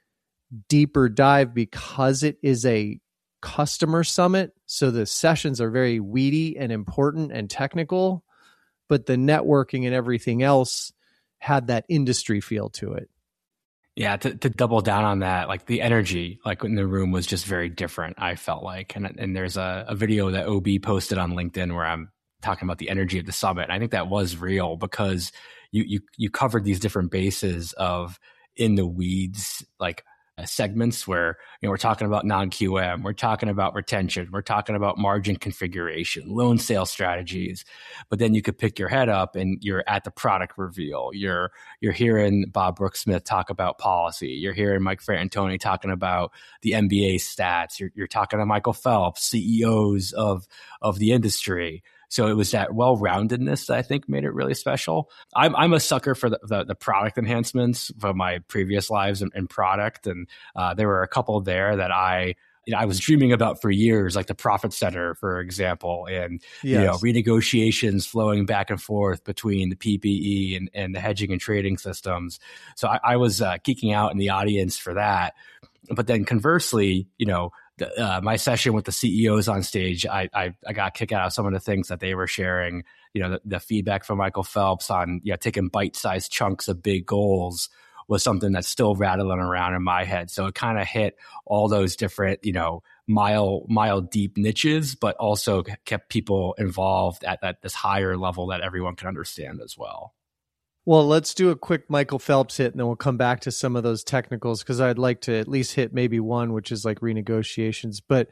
deeper dive because it is a customer summit. So the sessions are very weedy and important and technical, but the networking and everything else had that industry feel to it. Yeah, to, to double down on that, like the energy, like in the room was just very different, I felt like. And and there's a, a video that O B posted on LinkedIn where I'm talking about the energy of the summit. And I think that was real because you you you covered these different bases of in the weeds, like uh, segments where, you know, we're talking about non-Q M, we're talking about retention, we're talking about margin configuration, loan sale strategies. But then you could pick your head up and you're at the product reveal. You're you're hearing Bob Brooksmith talk about policy. You're hearing Mike Frantantoni talking about the N B A stats. You're you're talking to Michael Phelps, C E Os of of the industry. So it was that well-roundedness that I think made it really special. I'm I'm a sucker for the, the, the product enhancements from my previous lives in, in product. And uh, there were a couple there that I, you know, I was dreaming about for years, like the Profit Center, for example, and yes. you know, renegotiations flowing back and forth between the P P E and, and the hedging and trading systems. So I, I was uh, geeking out in the audience for that. But then conversely, you know, Uh, my session with the C E Os on stage, I, I I got a kick out of some of the things that they were sharing. You know, the, the feedback from Michael Phelps on yeah, taking bite-sized chunks of big goals was something that's still rattling around in my head. So it kind of hit all those different, you know, mile mile deep niches, but also kept people involved at that this higher level that everyone can understand as well. Well, let's do a quick Michael Phelps hit, and then we'll come back to some of those technicals, because I'd like to at least hit maybe one, which is like renegotiations. But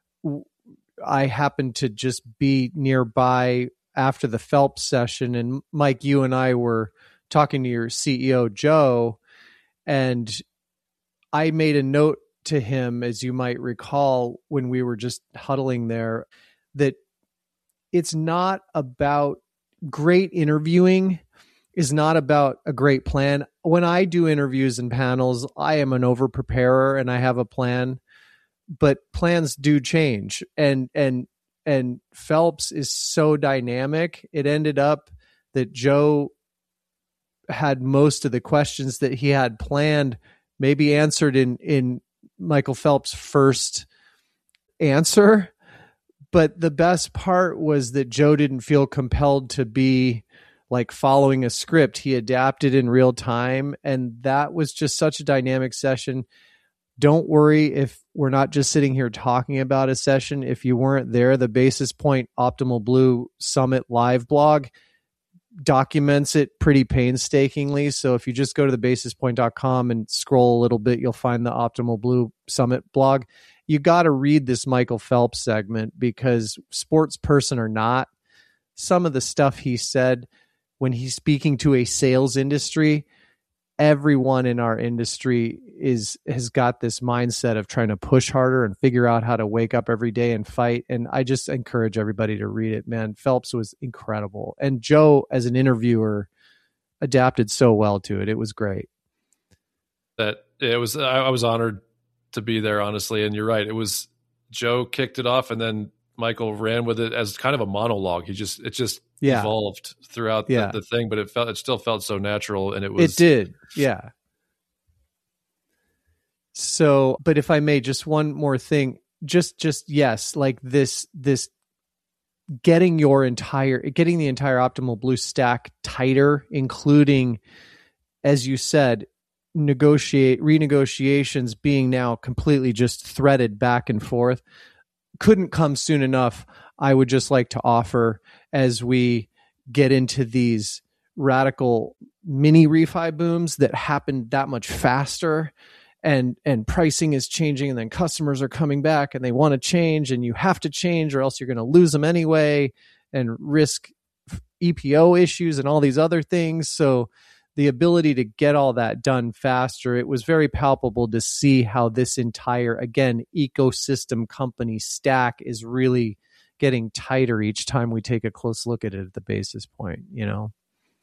I happened to just be nearby after the Phelps session, and Mike, you and I were talking to your C E O, Joe, and I made a note to him, as you might recall, when we were just huddling there, that it's not about great interviewing is not about a great plan. When I do interviews and panels, I am an over preparer and I have a plan, but plans do change. And, and, and Phelps is so dynamic. It ended up that Joe had most of the questions that he had planned, maybe answered in, in Michael Phelps' first answer. But the best part was that Joe didn't feel compelled to be like following a script. He adapted in real time. And that was just such a dynamic session. Don't worry if we're not just sitting here talking about a session. If you weren't there, the Basis Point Optimal Blue Summit live blog documents it pretty painstakingly. So if you just go to the basis point dot com and scroll a little bit, you'll find the Optimal Blue Summit blog. You got to read this Michael Phelps segment, because sports person or not, some of the stuff he said when he's speaking to a sales industry, everyone in our industry is has got this mindset of trying to push harder and figure out how to wake up every day and fight. And I just encourage everybody to read it, man. Phelps was incredible. And Joe, as an interviewer, adapted so well to it. It was great. That it was, I, I was honored to be there, honestly. And you're right. It was, Joe kicked it off and then Michael ran with it as kind of a monologue. He just, it just yeah. evolved throughout the, yeah. the thing, but it felt, it still felt so natural. And it was, it did. Yeah. So, but if I may, just one more thing, just, just, yes, like this, this getting your entire, getting the entire Optimal Blue stack tighter, including, as you said, negotiate renegotiations being now completely just threaded back and forth, couldn't come soon enough. I would just like to offer, as we get into these radical mini refi booms that happen that much faster, and and pricing is changing, and then customers are coming back and they want to change, and you have to change or else you're going to lose them anyway and risk E P O issues and all these other things. So the ability to get all that done faster, it was very palpable to see how this entire, again, ecosystem company stack is really getting tighter each time we take a close look at it at the Basis Point, you know?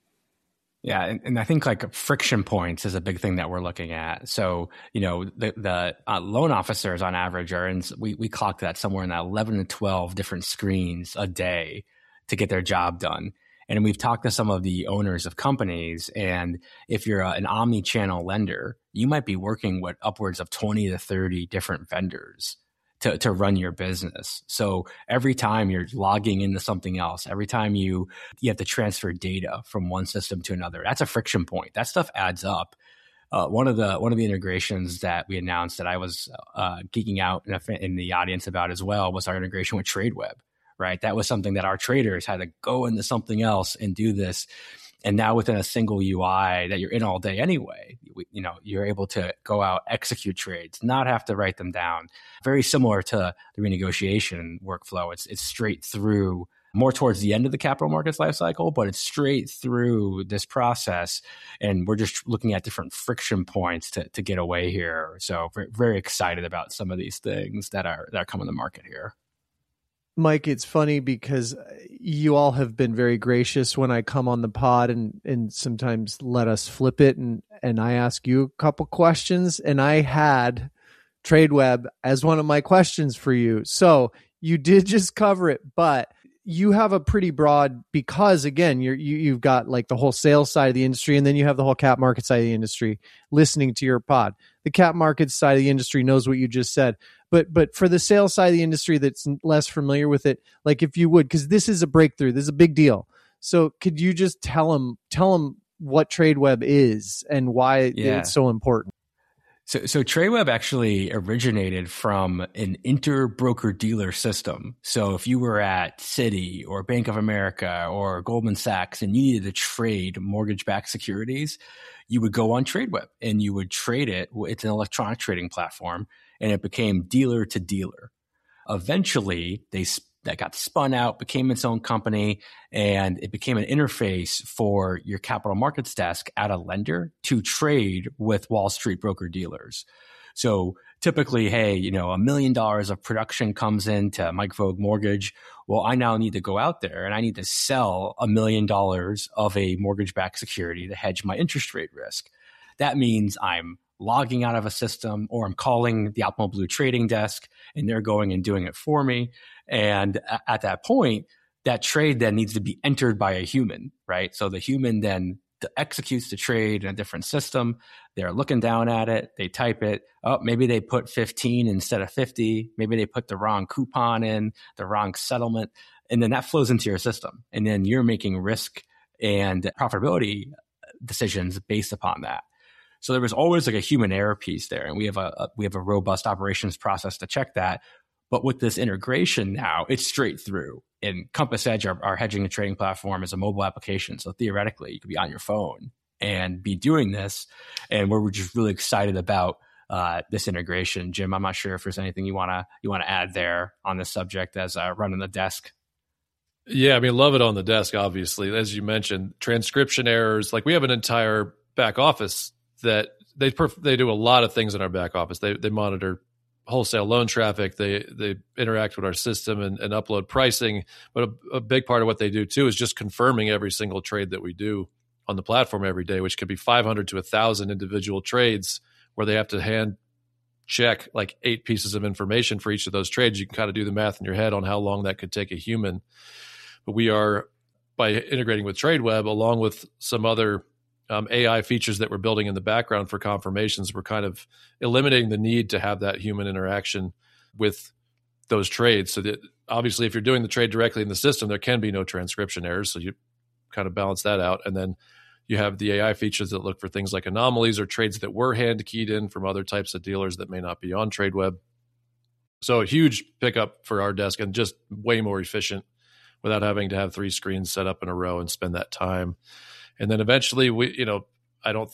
Yeah. And, and I think like friction points is a big thing that we're looking at. So, you know, the, the uh, loan officers on average are in, we, we clock that somewhere in that eleven to twelve different screens a day to get their job done. And we've talked to some of the owners of companies, and if you're a, an omni-channel lender, you might be working with upwards of twenty to thirty different vendors to, to run your business. So every time you're logging into something else, every time you, you have to transfer data from one system to another, that's a friction point. That stuff adds up. Uh, one of the one of the integrations that we announced that I was uh, geeking out in, a, in the audience about as well was our integration with Tradeweb. Right. That was something that our traders had to go into something else and do this. And now within a single U I that you're in all day anyway, you know, you're able to go out, execute trades, not have to write them down. Very similar to the renegotiation workflow. It's it's straight through, more towards the end of the capital markets lifecycle, but it's straight through this process. And we're just looking at different friction points to to get away here. So very, very excited about some of these things that are that are coming to market here. Mike, it's funny because you all have been very gracious when I come on the pod and, and sometimes let us flip it. And, and I ask you a couple questions, and I had Tradeweb as one of my questions for you. So you did just cover it, but you have a pretty broad, because again, you're, you, you've got like the whole sales side of the industry, and then you have the whole cap market side of the industry listening to your pod. The cap market side of the industry knows what you just said. But but for the sales side of the industry that's less familiar with it, like if you would, because this is a breakthrough, this is a big deal. So could you just tell them tell them what Tradeweb is and why yeah. it's so important? So so Tradeweb actually originated from an inter-broker dealer system. So if you were at Citi or Bank of America or Goldman Sachs and you needed to trade mortgage-backed securities, you would go on Tradeweb and you would trade it. It's an electronic trading platform. And it became dealer to dealer. Eventually, they that got spun out, became its own company, and it became an interface for your capital markets desk at a lender to trade with Wall Street broker dealers. So typically, hey, you know, a million dollars of production comes into Mike Vogue Mortgage. Well, I now need to go out there and I need to sell a million dollars of a mortgage-backed security to hedge my interest rate risk. That means I'm logging out of a system, or I'm calling the Optimal Blue trading desk and they're going and doing it for me. And at that point, that trade then needs to be entered by a human, right? So the human then executes the trade in a different system. They're looking down at it. They type it. Oh, maybe they put fifteen instead of fifty. Maybe they put the wrong coupon in, the wrong settlement. And then that flows into your system. And then you're making risk and profitability decisions based upon that. So there was always like a human error piece there. And we have a, a we have a robust operations process to check that. But with this integration now, it's straight through. And Compass Edge, our, our hedging and trading platform, is a mobile application. So theoretically, you could be on your phone and be doing this. And we're just really excited about uh, this integration. Jim, I'm not sure if there's anything you wanna you wanna add there on this subject as uh, running the desk. Yeah, I mean, love it on the desk, obviously. As you mentioned, transcription errors. Like we have an entire back office that they perf- they do a lot of things in our back office. They they monitor wholesale loan traffic. They they interact with our system and, and upload pricing. But a, a big part of what they do too is just confirming every single trade that we do on the platform every day, which could be five hundred to one thousand individual trades where they have to hand check like eight pieces of information for each of those trades. You can kind of do the math in your head on how long that could take a human. But we are, by integrating with TradeWeb, along with some other um, A I features that we're building in the background for confirmations, we're kind of eliminating the need to have that human interaction with those trades. So that obviously, if you're doing the trade directly in the system, there can be no transcription errors. So you kind of balance that out. And then you have the A I features that look for things like anomalies or trades that were hand keyed in from other types of dealers that may not be on TradeWeb. So a huge pickup for our desk and just way more efficient without having to have three screens set up in a row and spend that time. And then eventually we, you know, I don't,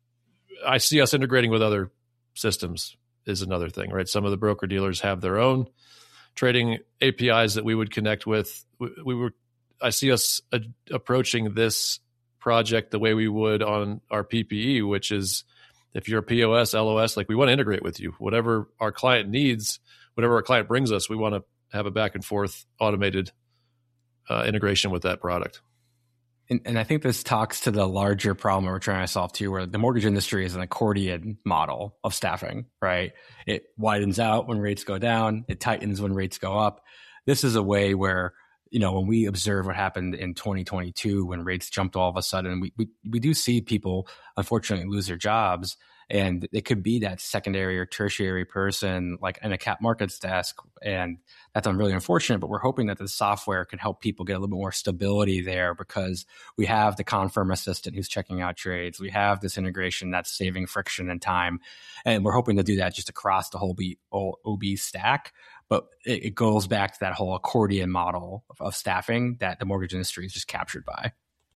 I see us integrating with other systems is another thing, right? Some of the broker dealers have their own trading A P Is that we would connect with. We, we were, I see us a, approaching this project the way we would on our P P E, which is if you're a P O S, L O S, like we want to integrate with you. Whatever our client needs, whatever our client brings us, we want to have a back and forth automated uh, integration with that product. And, and I think this talks to the larger problem we're trying to solve too, where the mortgage industry is an accordion model of staffing, right? It widens out when rates go down. It tightens when rates go up. This is a way where, you know, when we observe what happened in twenty twenty-two, when rates jumped all of a sudden, we, we, we do see people unfortunately lose their jobs. And it could be that secondary or tertiary person like in a cap markets desk. And that's really unfortunate, but we're hoping that the software can help people get a little bit more stability there because we have the Confirm assistant who's checking out trades. We have this integration that's saving friction and time. And we're hoping to do that just across the whole B, O B stack. But it, it goes back to that whole accordion model of, of staffing that the mortgage industry is just captured by.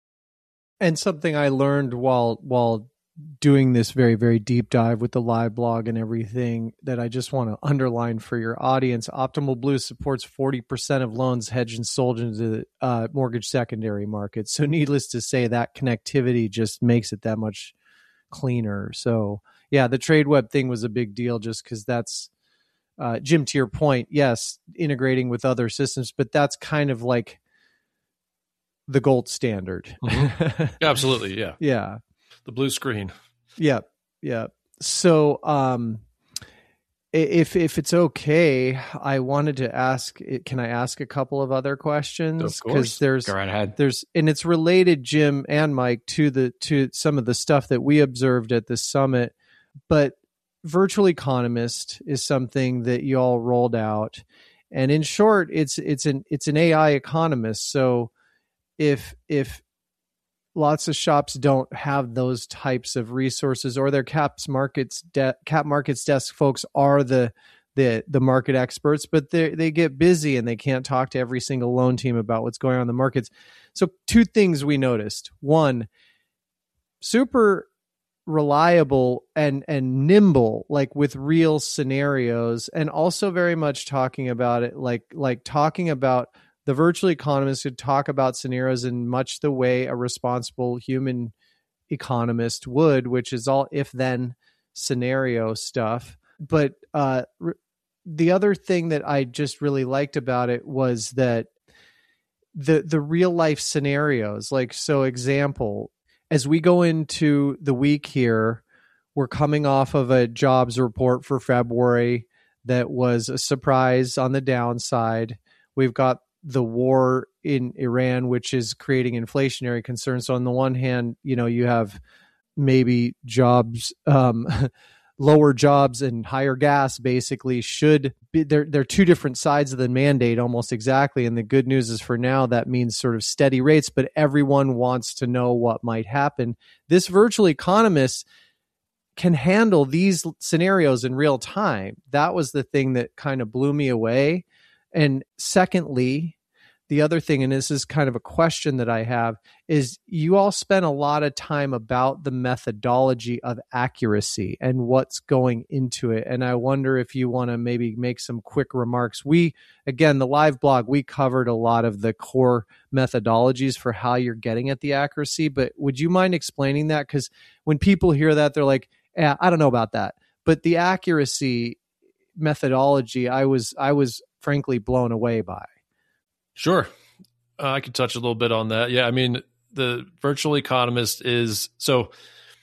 And something I learned while while doing this very, very deep dive with the live blog and everything that I just want to underline for your audience. Optimal Blue supports forty percent of loans hedged and sold into the uh, mortgage secondary market. So needless to say, that connectivity just makes it that much cleaner. So yeah, the TradeWeb thing was a big deal just because that's, uh, Jim, to your point, yes, integrating with other systems, but that's kind of like the gold standard. Mm-hmm. Absolutely, yeah. Yeah. The blue screen. Yeah. Yeah. So, um, if, if it's okay, I wanted to ask, can I ask a couple of other questions? Of course. There's, Go right ahead. There's, and it's related, Jim and Mike, to the, to some of the stuff that we observed at the summit, but Virtual Economist is something that you all rolled out. And in short, it's, it's an, it's an A I economist. So if, if, lots of shops don't have those types of resources, or their caps markets de- cap markets desk folks are the the the market experts, but they they get busy and they can't talk to every single loan team about what's going on in the markets. So two things we noticed: one, super reliable and and nimble, like with real scenarios, and also very much talking about it like like talking about. The virtual economist could talk about scenarios in much the way a responsible human economist would, which is all if-then scenario stuff. But uh, r- the other thing that I just really liked about it was that the the real-life scenarios, like, so example, as we go into the week here, we're coming off of a jobs report for February that was a surprise on the downside. We've got the war in Iran, which is creating inflationary concerns. So on the one hand, you know, you have maybe jobs, um, lower jobs and higher gas basically should be, they're, they're two different sides of the mandate almost exactly. And the good news is for now, that means sort of steady rates, but everyone wants to know what might happen. This virtual economist can handle these scenarios in real time. That was the thing that kind of blew me away. And secondly, the other thing, and this is kind of a question that I have, is you all spent a lot of time about the methodology of accuracy and what's going into it. And I wonder if you want to maybe make some quick remarks. We, again, the live blog, we covered a lot of the core methodologies for how you're getting at the accuracy, but would you mind explaining that? Because when people hear that, they're like, eh, I don't know about that. But the accuracy methodology, I was, I was frankly blown away by. Sure. Uh, I could touch a little bit on that. Yeah. I mean, the virtual economist is, so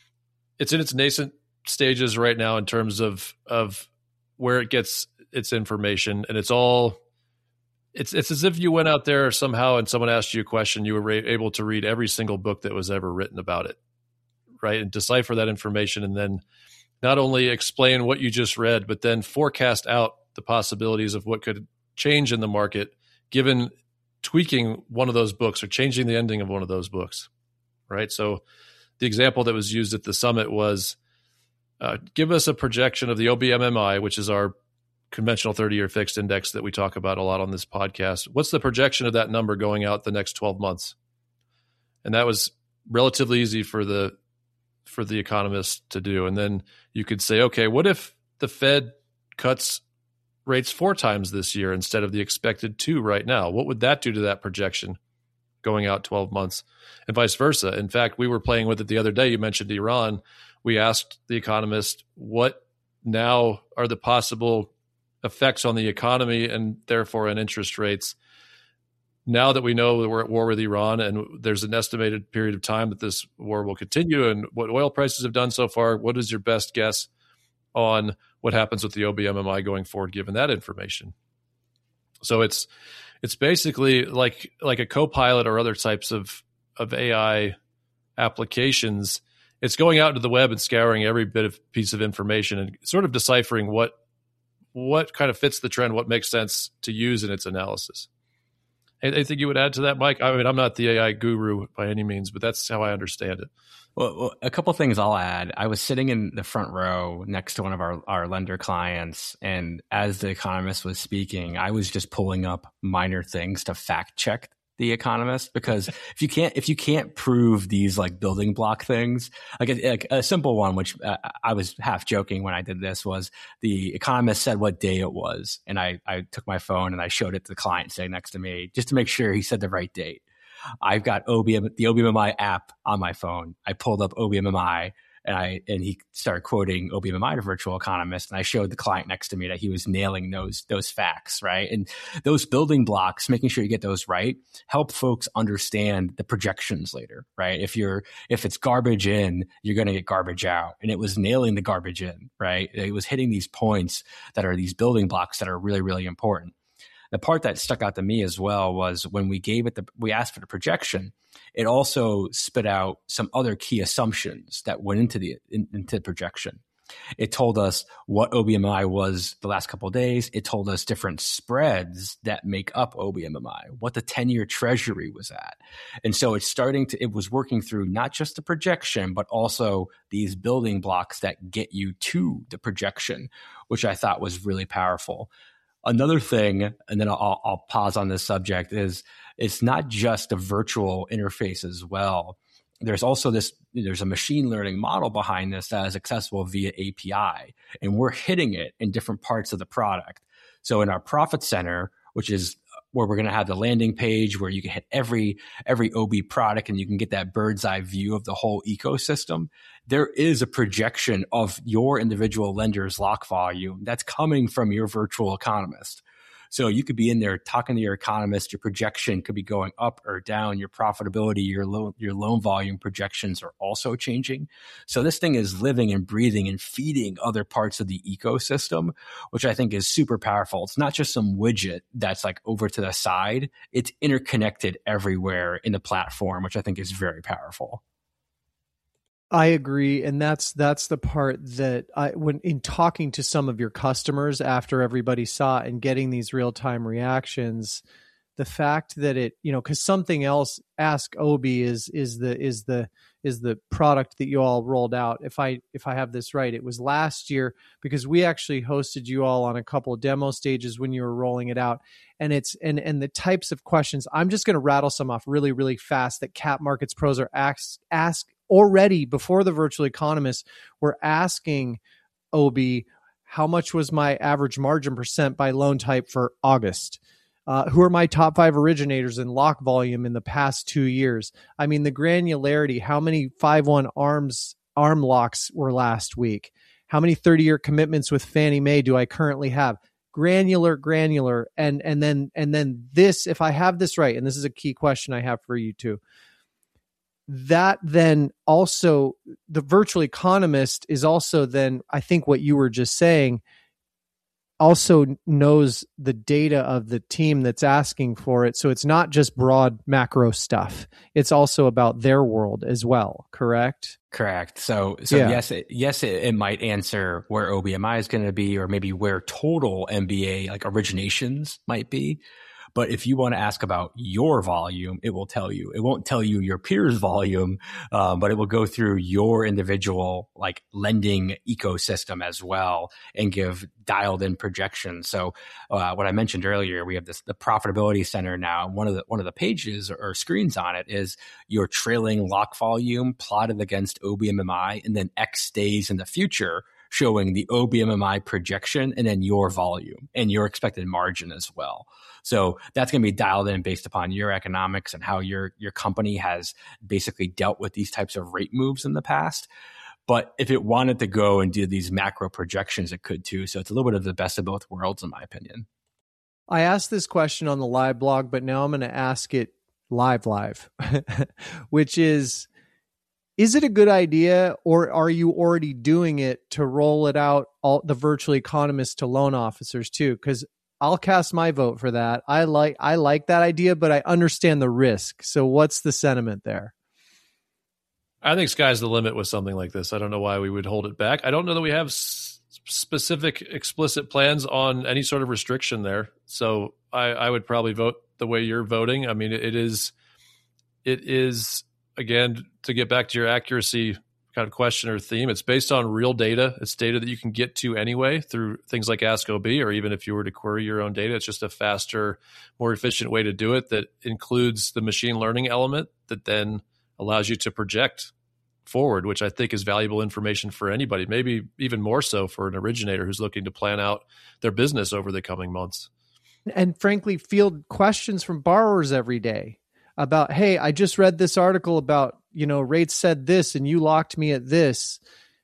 it's in its nascent stages right now in terms of, of where it gets its information. And it's all, it's, it's as if you went out there somehow and someone asked you a question, you were ra- able to read every single book that was ever written about it, right? And decipher that information and then not only explain what you just read, but then forecast out the possibilities of what could change in the market given tweaking one of those books or changing the ending of one of those books, right? So the example that was used at the summit was uh, give us a projection of the O B M M I, which is our conventional thirty-year fixed index that we talk about a lot on this podcast. What's the projection of that number going out the next twelve months? And that was relatively easy for the for the economist to do. And then you could say, okay, what if the Fed cuts rates four times this year instead of the expected two right now? What would that do to that projection going out twelve months and vice versa? In fact, we were playing with it the other day. You mentioned Iran. We asked the economist, what now are the possible effects on the economy and therefore on interest rates? Now that we know that we're at war with Iran and there's an estimated period of time that this war will continue and what oil prices have done so far, what is your best guess on what happens with the O B M M I going forward, given that information? So it's it's basically like like a Copilot or other types of of A I applications. It's going out into the web and scouring every bit of piece of information and sort of deciphering what what kind of fits the trend, what makes sense to use in its analysis. Anything you would add to that, Mike? I mean, I'm not the A I guru by any means, but that's how I understand it. Well, a couple of things I'll add. I was sitting in the front row next to one of our, our lender clients, and as the economist was speaking, I was just pulling up minor things to fact check the economist, because if you can't if you can't prove these like building block things, like a, like a simple one, which uh, I was half joking when I did this, was the economist said what day it was, and I I took my phone and I showed it to the client sitting next to me just to make sure he said the right date. I've got O B M, the O B M M I app on my phone. I pulled up O B M M I and I and he started quoting O B M M I to Virtual Economist, and I showed the client next to me that he was nailing those those facts, right? And those building blocks, making sure you get those right, help folks understand the projections later, right? If you're if it's garbage in, you're going to get garbage out, and it was nailing the garbage in, right? It was hitting these points that are these building blocks that are really really important. The part that stuck out to me as well was when we gave it the, we asked for the projection, it also spit out some other key assumptions that went into the, in, into the projection. It told us what O B M M I was the last couple of days. It told us different spreads that make up O B M M I, what the ten-year treasury was at. And so it's starting to, it was working through not just the projection, but also these building blocks that get you to the projection, which I thought was really powerful. Another thing, and then I'll, I'll pause on this subject, is it's not just a virtual interface as well. There's also this, there's a machine learning model behind this that is accessible via A P I, and we're hitting it in different parts of the product. So in our Profit Center, which is where we're going to have the landing page where you can hit every every O B product and you can get that bird's eye view of the whole ecosystem, there is a projection of your individual lender's lock volume that's coming from your virtual economist. So you could be in there talking to your economist, your projection could be going up or down, your profitability, your loan, your loan volume projections are also changing. So this thing is living and breathing and feeding other parts of the ecosystem, which I think is super powerful. It's not just some widget that's like over to the side. It's interconnected everywhere in the platform, which I think is very powerful. I agree, and that's that's the part that I, when in talking to some of your customers after everybody saw it and getting these real time reactions, the fact that it, you know, because something else, Ask Obi is is the is the is the product that you all rolled out. If I if I have this right, it was last year, because we actually hosted you all on a couple of demo stages when you were rolling it out, and it's and and the types of questions. I'm just going to rattle some off really really fast that Cap Markets pros are asked ask. Already before the virtual economists were asking Obi, how much was my average margin percent by loan type for August? Uh, who are my top five originators in lock volume in the past two years? I mean, the granularity, how many five one arms arm locks were last week? How many thirty-year commitments with Fannie Mae do I currently have? Granular, granular. And, and then, and then this, if I have this right, and this is a key question I have for you too, that then also the virtual economist is also then, I think what you were just saying, also knows the data of the team that's asking for it. So it's not just broad macro stuff. It's also about their world as well. Correct? Correct. So, so Yeah. yes, it, yes, it, it might answer where O B M I is going to be, or maybe where total M B A like originations might be. But if you want to ask about your volume, it will tell you. It won't tell you your peers' volume, uh, but it will go through your individual like lending ecosystem as well and give dialed in projections. So uh, what I mentioned earlier, we have this the profitability center now. One of the one of the pages or screens on it is your trailing lock volume plotted against O B M M I, and then X days in the future, showing the O B M M I projection and then your volume and your expected margin as well. So that's going to be dialed in based upon your economics and how your your company has basically dealt with these types of rate moves in the past. But if it wanted to go and do these macro projections, it could too. So it's a little bit of the best of both worlds, in my opinion. I asked this question on the live blog, but now I'm going to ask it live, live, which is, is it a good idea, or are you already doing it to roll it out, all the virtual economists to loan officers too? Because I'll cast my vote for that. I like I like that idea, but I understand the risk. So what's the sentiment there? I think sky's the limit with something like this. I don't know why we would hold it back. I don't know that we have s- specific, explicit plans on any sort of restriction there. So I, I would probably vote the way you're voting. I mean, it is, it is again, to get back to your accuracy kind of question or theme, it's based on real data. It's data that you can get to anyway through things like Ask O B, or even if you were to query your own data, it's just a faster, more efficient way to do it that includes the machine learning element that then allows you to project forward, which I think is valuable information for anybody, maybe even more so for an originator who's looking to plan out their business over the coming months. And frankly, field questions from borrowers every day about, hey, I just read this article about, you know, rates said this and you locked me at this.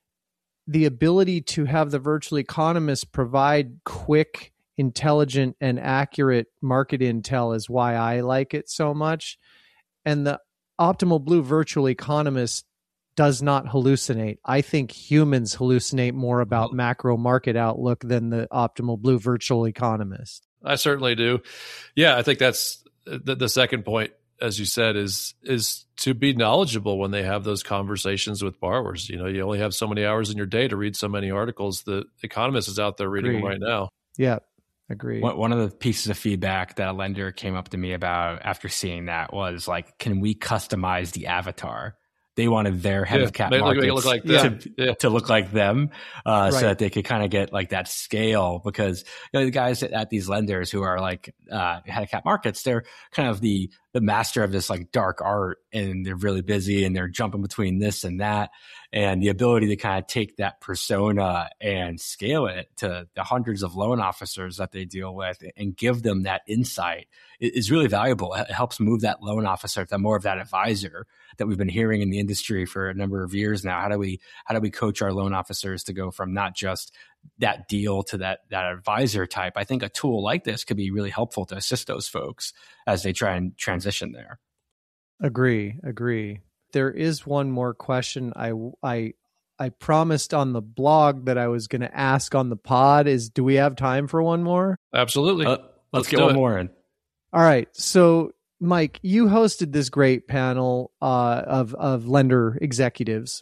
The ability to have the virtual economists provide quick, intelligent, and accurate market intel is why I like it so much. And the Optimal Blue virtual economist does not hallucinate. I think humans hallucinate more about macro market outlook than the Optimal Blue virtual economist. I certainly do. Yeah, I think that's the, the second point, as you said, is is to be knowledgeable when they have those conversations with borrowers. You know, you only have so many hours in your day to read so many articles. The economist is out there reading them right now. Yeah, agree. One, one of the pieces of feedback that a lender came up to me about after seeing that was like, can we customize the avatar? They wanted their head yeah, of cap make markets it look like to, yeah. to look like them, uh, Right. so that they could kind of get like that scale. Because you know the guys at, at these lenders who are like uh, head of cap markets, they're kind of the the master of this like dark art, and they're really busy and they're jumping between this and that. And the ability to kind of take that persona and scale it to the hundreds of loan officers that they deal with and give them that insight is really valuable. It helps move that loan officer to more of that advisor that we've been hearing in the industry for a number of years now. How do we how do we coach our loan officers to go from not just that deal to that that advisor type, I think a tool like this could be really helpful to assist those folks as they try and transition there. Agree, agree. There is one more question I I I promised on the blog that I was going to ask on the pod. Is do we have time for one more? Absolutely. Uh, let's, let's get do one it. more in. All right. So, Mike, you hosted this great panel uh, of of lender executives,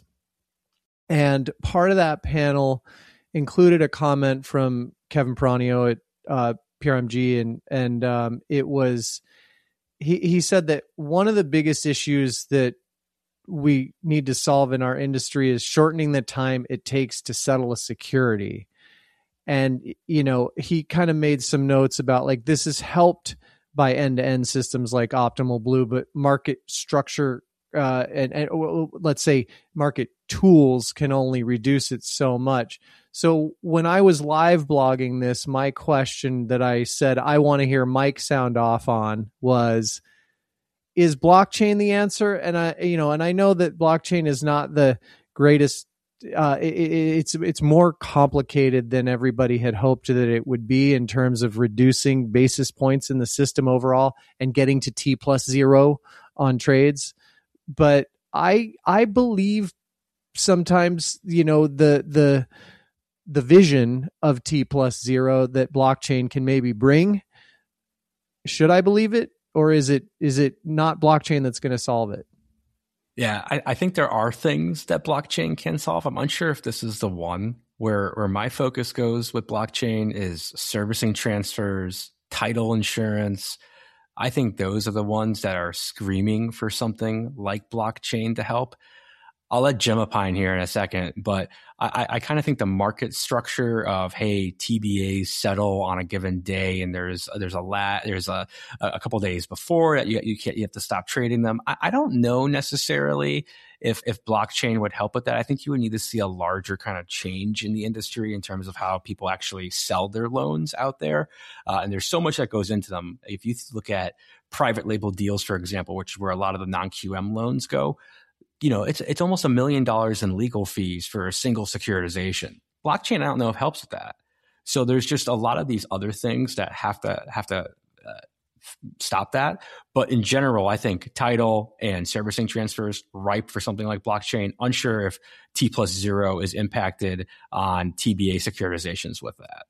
and part of that panel included a comment from Kevin Peranio at uh, P R M G, and and um, it was he he said that one of the biggest issues that we need to solve in our industry is shortening the time it takes to settle a security. And you know, he kind of made some notes about like this has helped by end-to-end systems like Optimal Blue, but market structure uh, and, and let's say market tools can only reduce it so much. So when I was live blogging this, my question that I said I want to hear Mike sound off on was, is blockchain the answer? And I, you know, and I know that blockchain is not the greatest. Uh, it, it's it's more complicated than everybody had hoped that it would be in terms of reducing basis points in the system overall and getting to T plus zero on trades. But I I believe sometimes, you know, the the the vision of T plus zero that blockchain can maybe bring. Should I believe it, or is it is it not blockchain that's going to solve it? Yeah, I, I think there are things that blockchain can solve. I'm unsure if this is the one. Where where my focus goes with blockchain is servicing transfers, title insurance. I think those are the ones that are screaming for something like blockchain to help. I'll let Jim opine here in a second, but I, I kind of think the market structure of, hey, T B As settle on a given day, and there's there's a la- there's a a couple days before that you you can't you have to stop trading them. I, I don't know necessarily if if blockchain would help with that. I think you would need to see a larger kind of change in the industry in terms of how people actually sell their loans out there, uh, and there's so much that goes into them. If you look at private label deals, for example, which is where a lot of the non-Q M loans go, you know, it's it's almost a million dollars in legal fees for a single securitization. Blockchain, I don't know if helps with that. So there's just a lot of these other things that have to have to uh, stop that. But in general, I think title and servicing transfers ripe for something like blockchain. Unsure if T plus zero is impacted on T B A securitizations with that.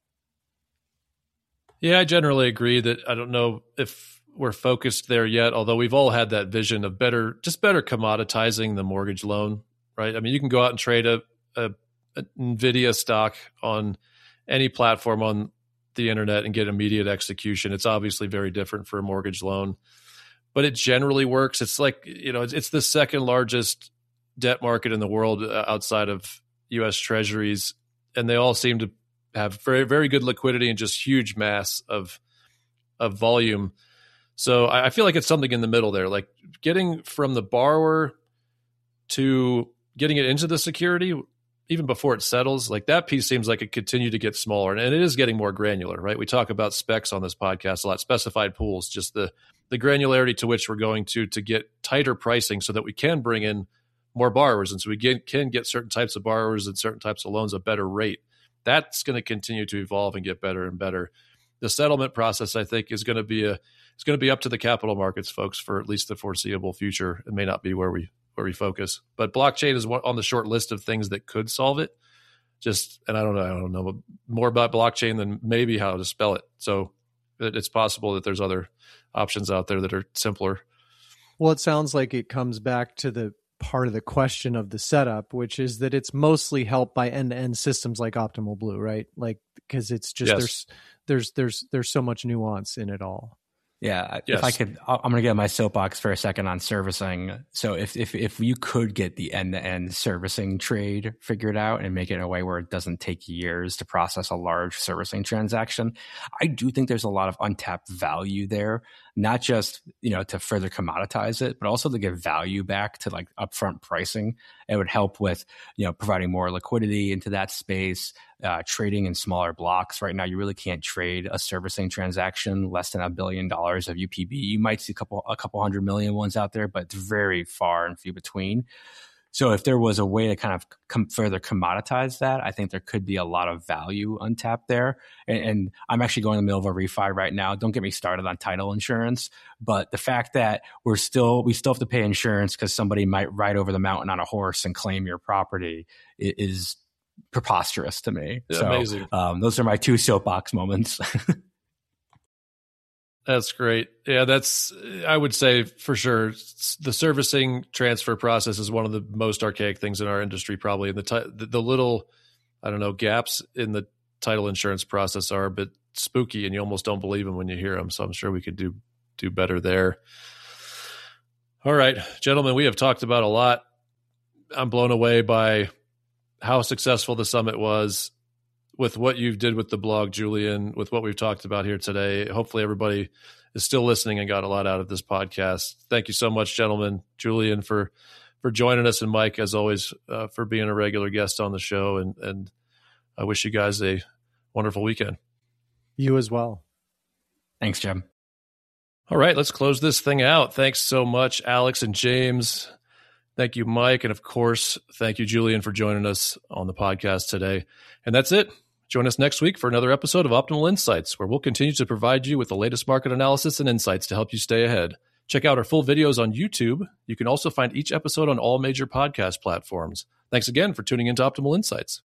Yeah, I generally agree that I don't know if we're focused there yet, although we've all had that vision of better, just better commoditizing the mortgage loan, right? I mean, you can go out and trade a, a, a NVIDIA stock on any platform on the internet and get immediate execution. It's obviously very different for a mortgage loan, but it generally works. It's like, you know, it's, it's the second largest debt market in the world outside of U S Treasuries, and they all seem to have very, very good liquidity and just huge mass of of volume. So I feel like it's something in the middle there, like getting from the borrower to getting it into the security, even before it settles, like that piece seems like it continued to get smaller, and it is getting more granular, right? We talk about specs on this podcast a lot, specified pools, just the the granularity to which we're going to to get tighter pricing so that we can bring in more borrowers, and so we get, can get certain types of borrowers and certain types of loans a better rate. That's going to continue to evolve and get better and better. The settlement process, I think, is going to be a it's going to be up to the capital markets folks for at least the foreseeable future. It may not be where we where we focus, but blockchain is one, on the short list of things that could solve it. Just and I don't know, I don't know more about blockchain than maybe how to spell it. So it, it's possible that there's other options out there that are simpler. Well, it sounds like it comes back to the part of the question of the setup, which is that it's mostly helped by end-to-end systems like Optimal Blue, right? Like because it's just yes. there's there's there's there's so much nuance in it all. Yeah, yes. if I could, I'm going to get my soapbox for a second on servicing. So if if if you could get the end-to-end servicing trade figured out and make it in a way where it doesn't take years to process a large servicing transaction, I do think there's a lot of untapped value there. Not just, you know, to further commoditize it, but also to give value back to like upfront pricing. It would help with, you know, providing more liquidity into that space, uh, trading in smaller blocks. Right now, you really can't trade a servicing transaction less than a billion dollars of U P B. You might see a couple, a couple hundred million ones out there, but it's very far and few between. So if there was a way to kind of com- further commoditize that, I think there could be a lot of value untapped there. And, and I'm actually going in the middle of a refi right now. Don't get me started on title insurance, but the fact that we're still we still have to pay insurance because somebody might ride over the mountain on a horse and claim your property is preposterous to me. Yeah, so, amazing. Um, those are my two soapbox moments. That's great. Yeah, that's, I would say for sure, the servicing transfer process is one of the most archaic things in our industry, probably. And the, t- the, the little, I don't know, gaps in the title insurance process are a bit spooky and you almost don't believe them when you hear them. So I'm sure we could do, do better there. All right, gentlemen, we have talked about a lot. I'm blown away by how successful the summit was, with what you did with the blog, Julian, with what we've talked about here today. Hopefully everybody is still listening and got a lot out of this podcast. Thank you so much, gentlemen. Julian, for for joining us, and Mike, as always, uh, for being a regular guest on the show. And, and I wish you guys a wonderful weekend. You as well. Thanks, Jim. All right, let's close this thing out. Thanks so much, Alex and James. Thank you, Mike. And of course, thank you, Julian, for joining us on the podcast today. And that's it. Join us next week for another episode of Optimal Insights, where we'll continue to provide you with the latest market analysis and insights to help you stay ahead. Check out our full videos on YouTube. You can also find each episode on all major podcast platforms. Thanks again for tuning into Optimal Insights.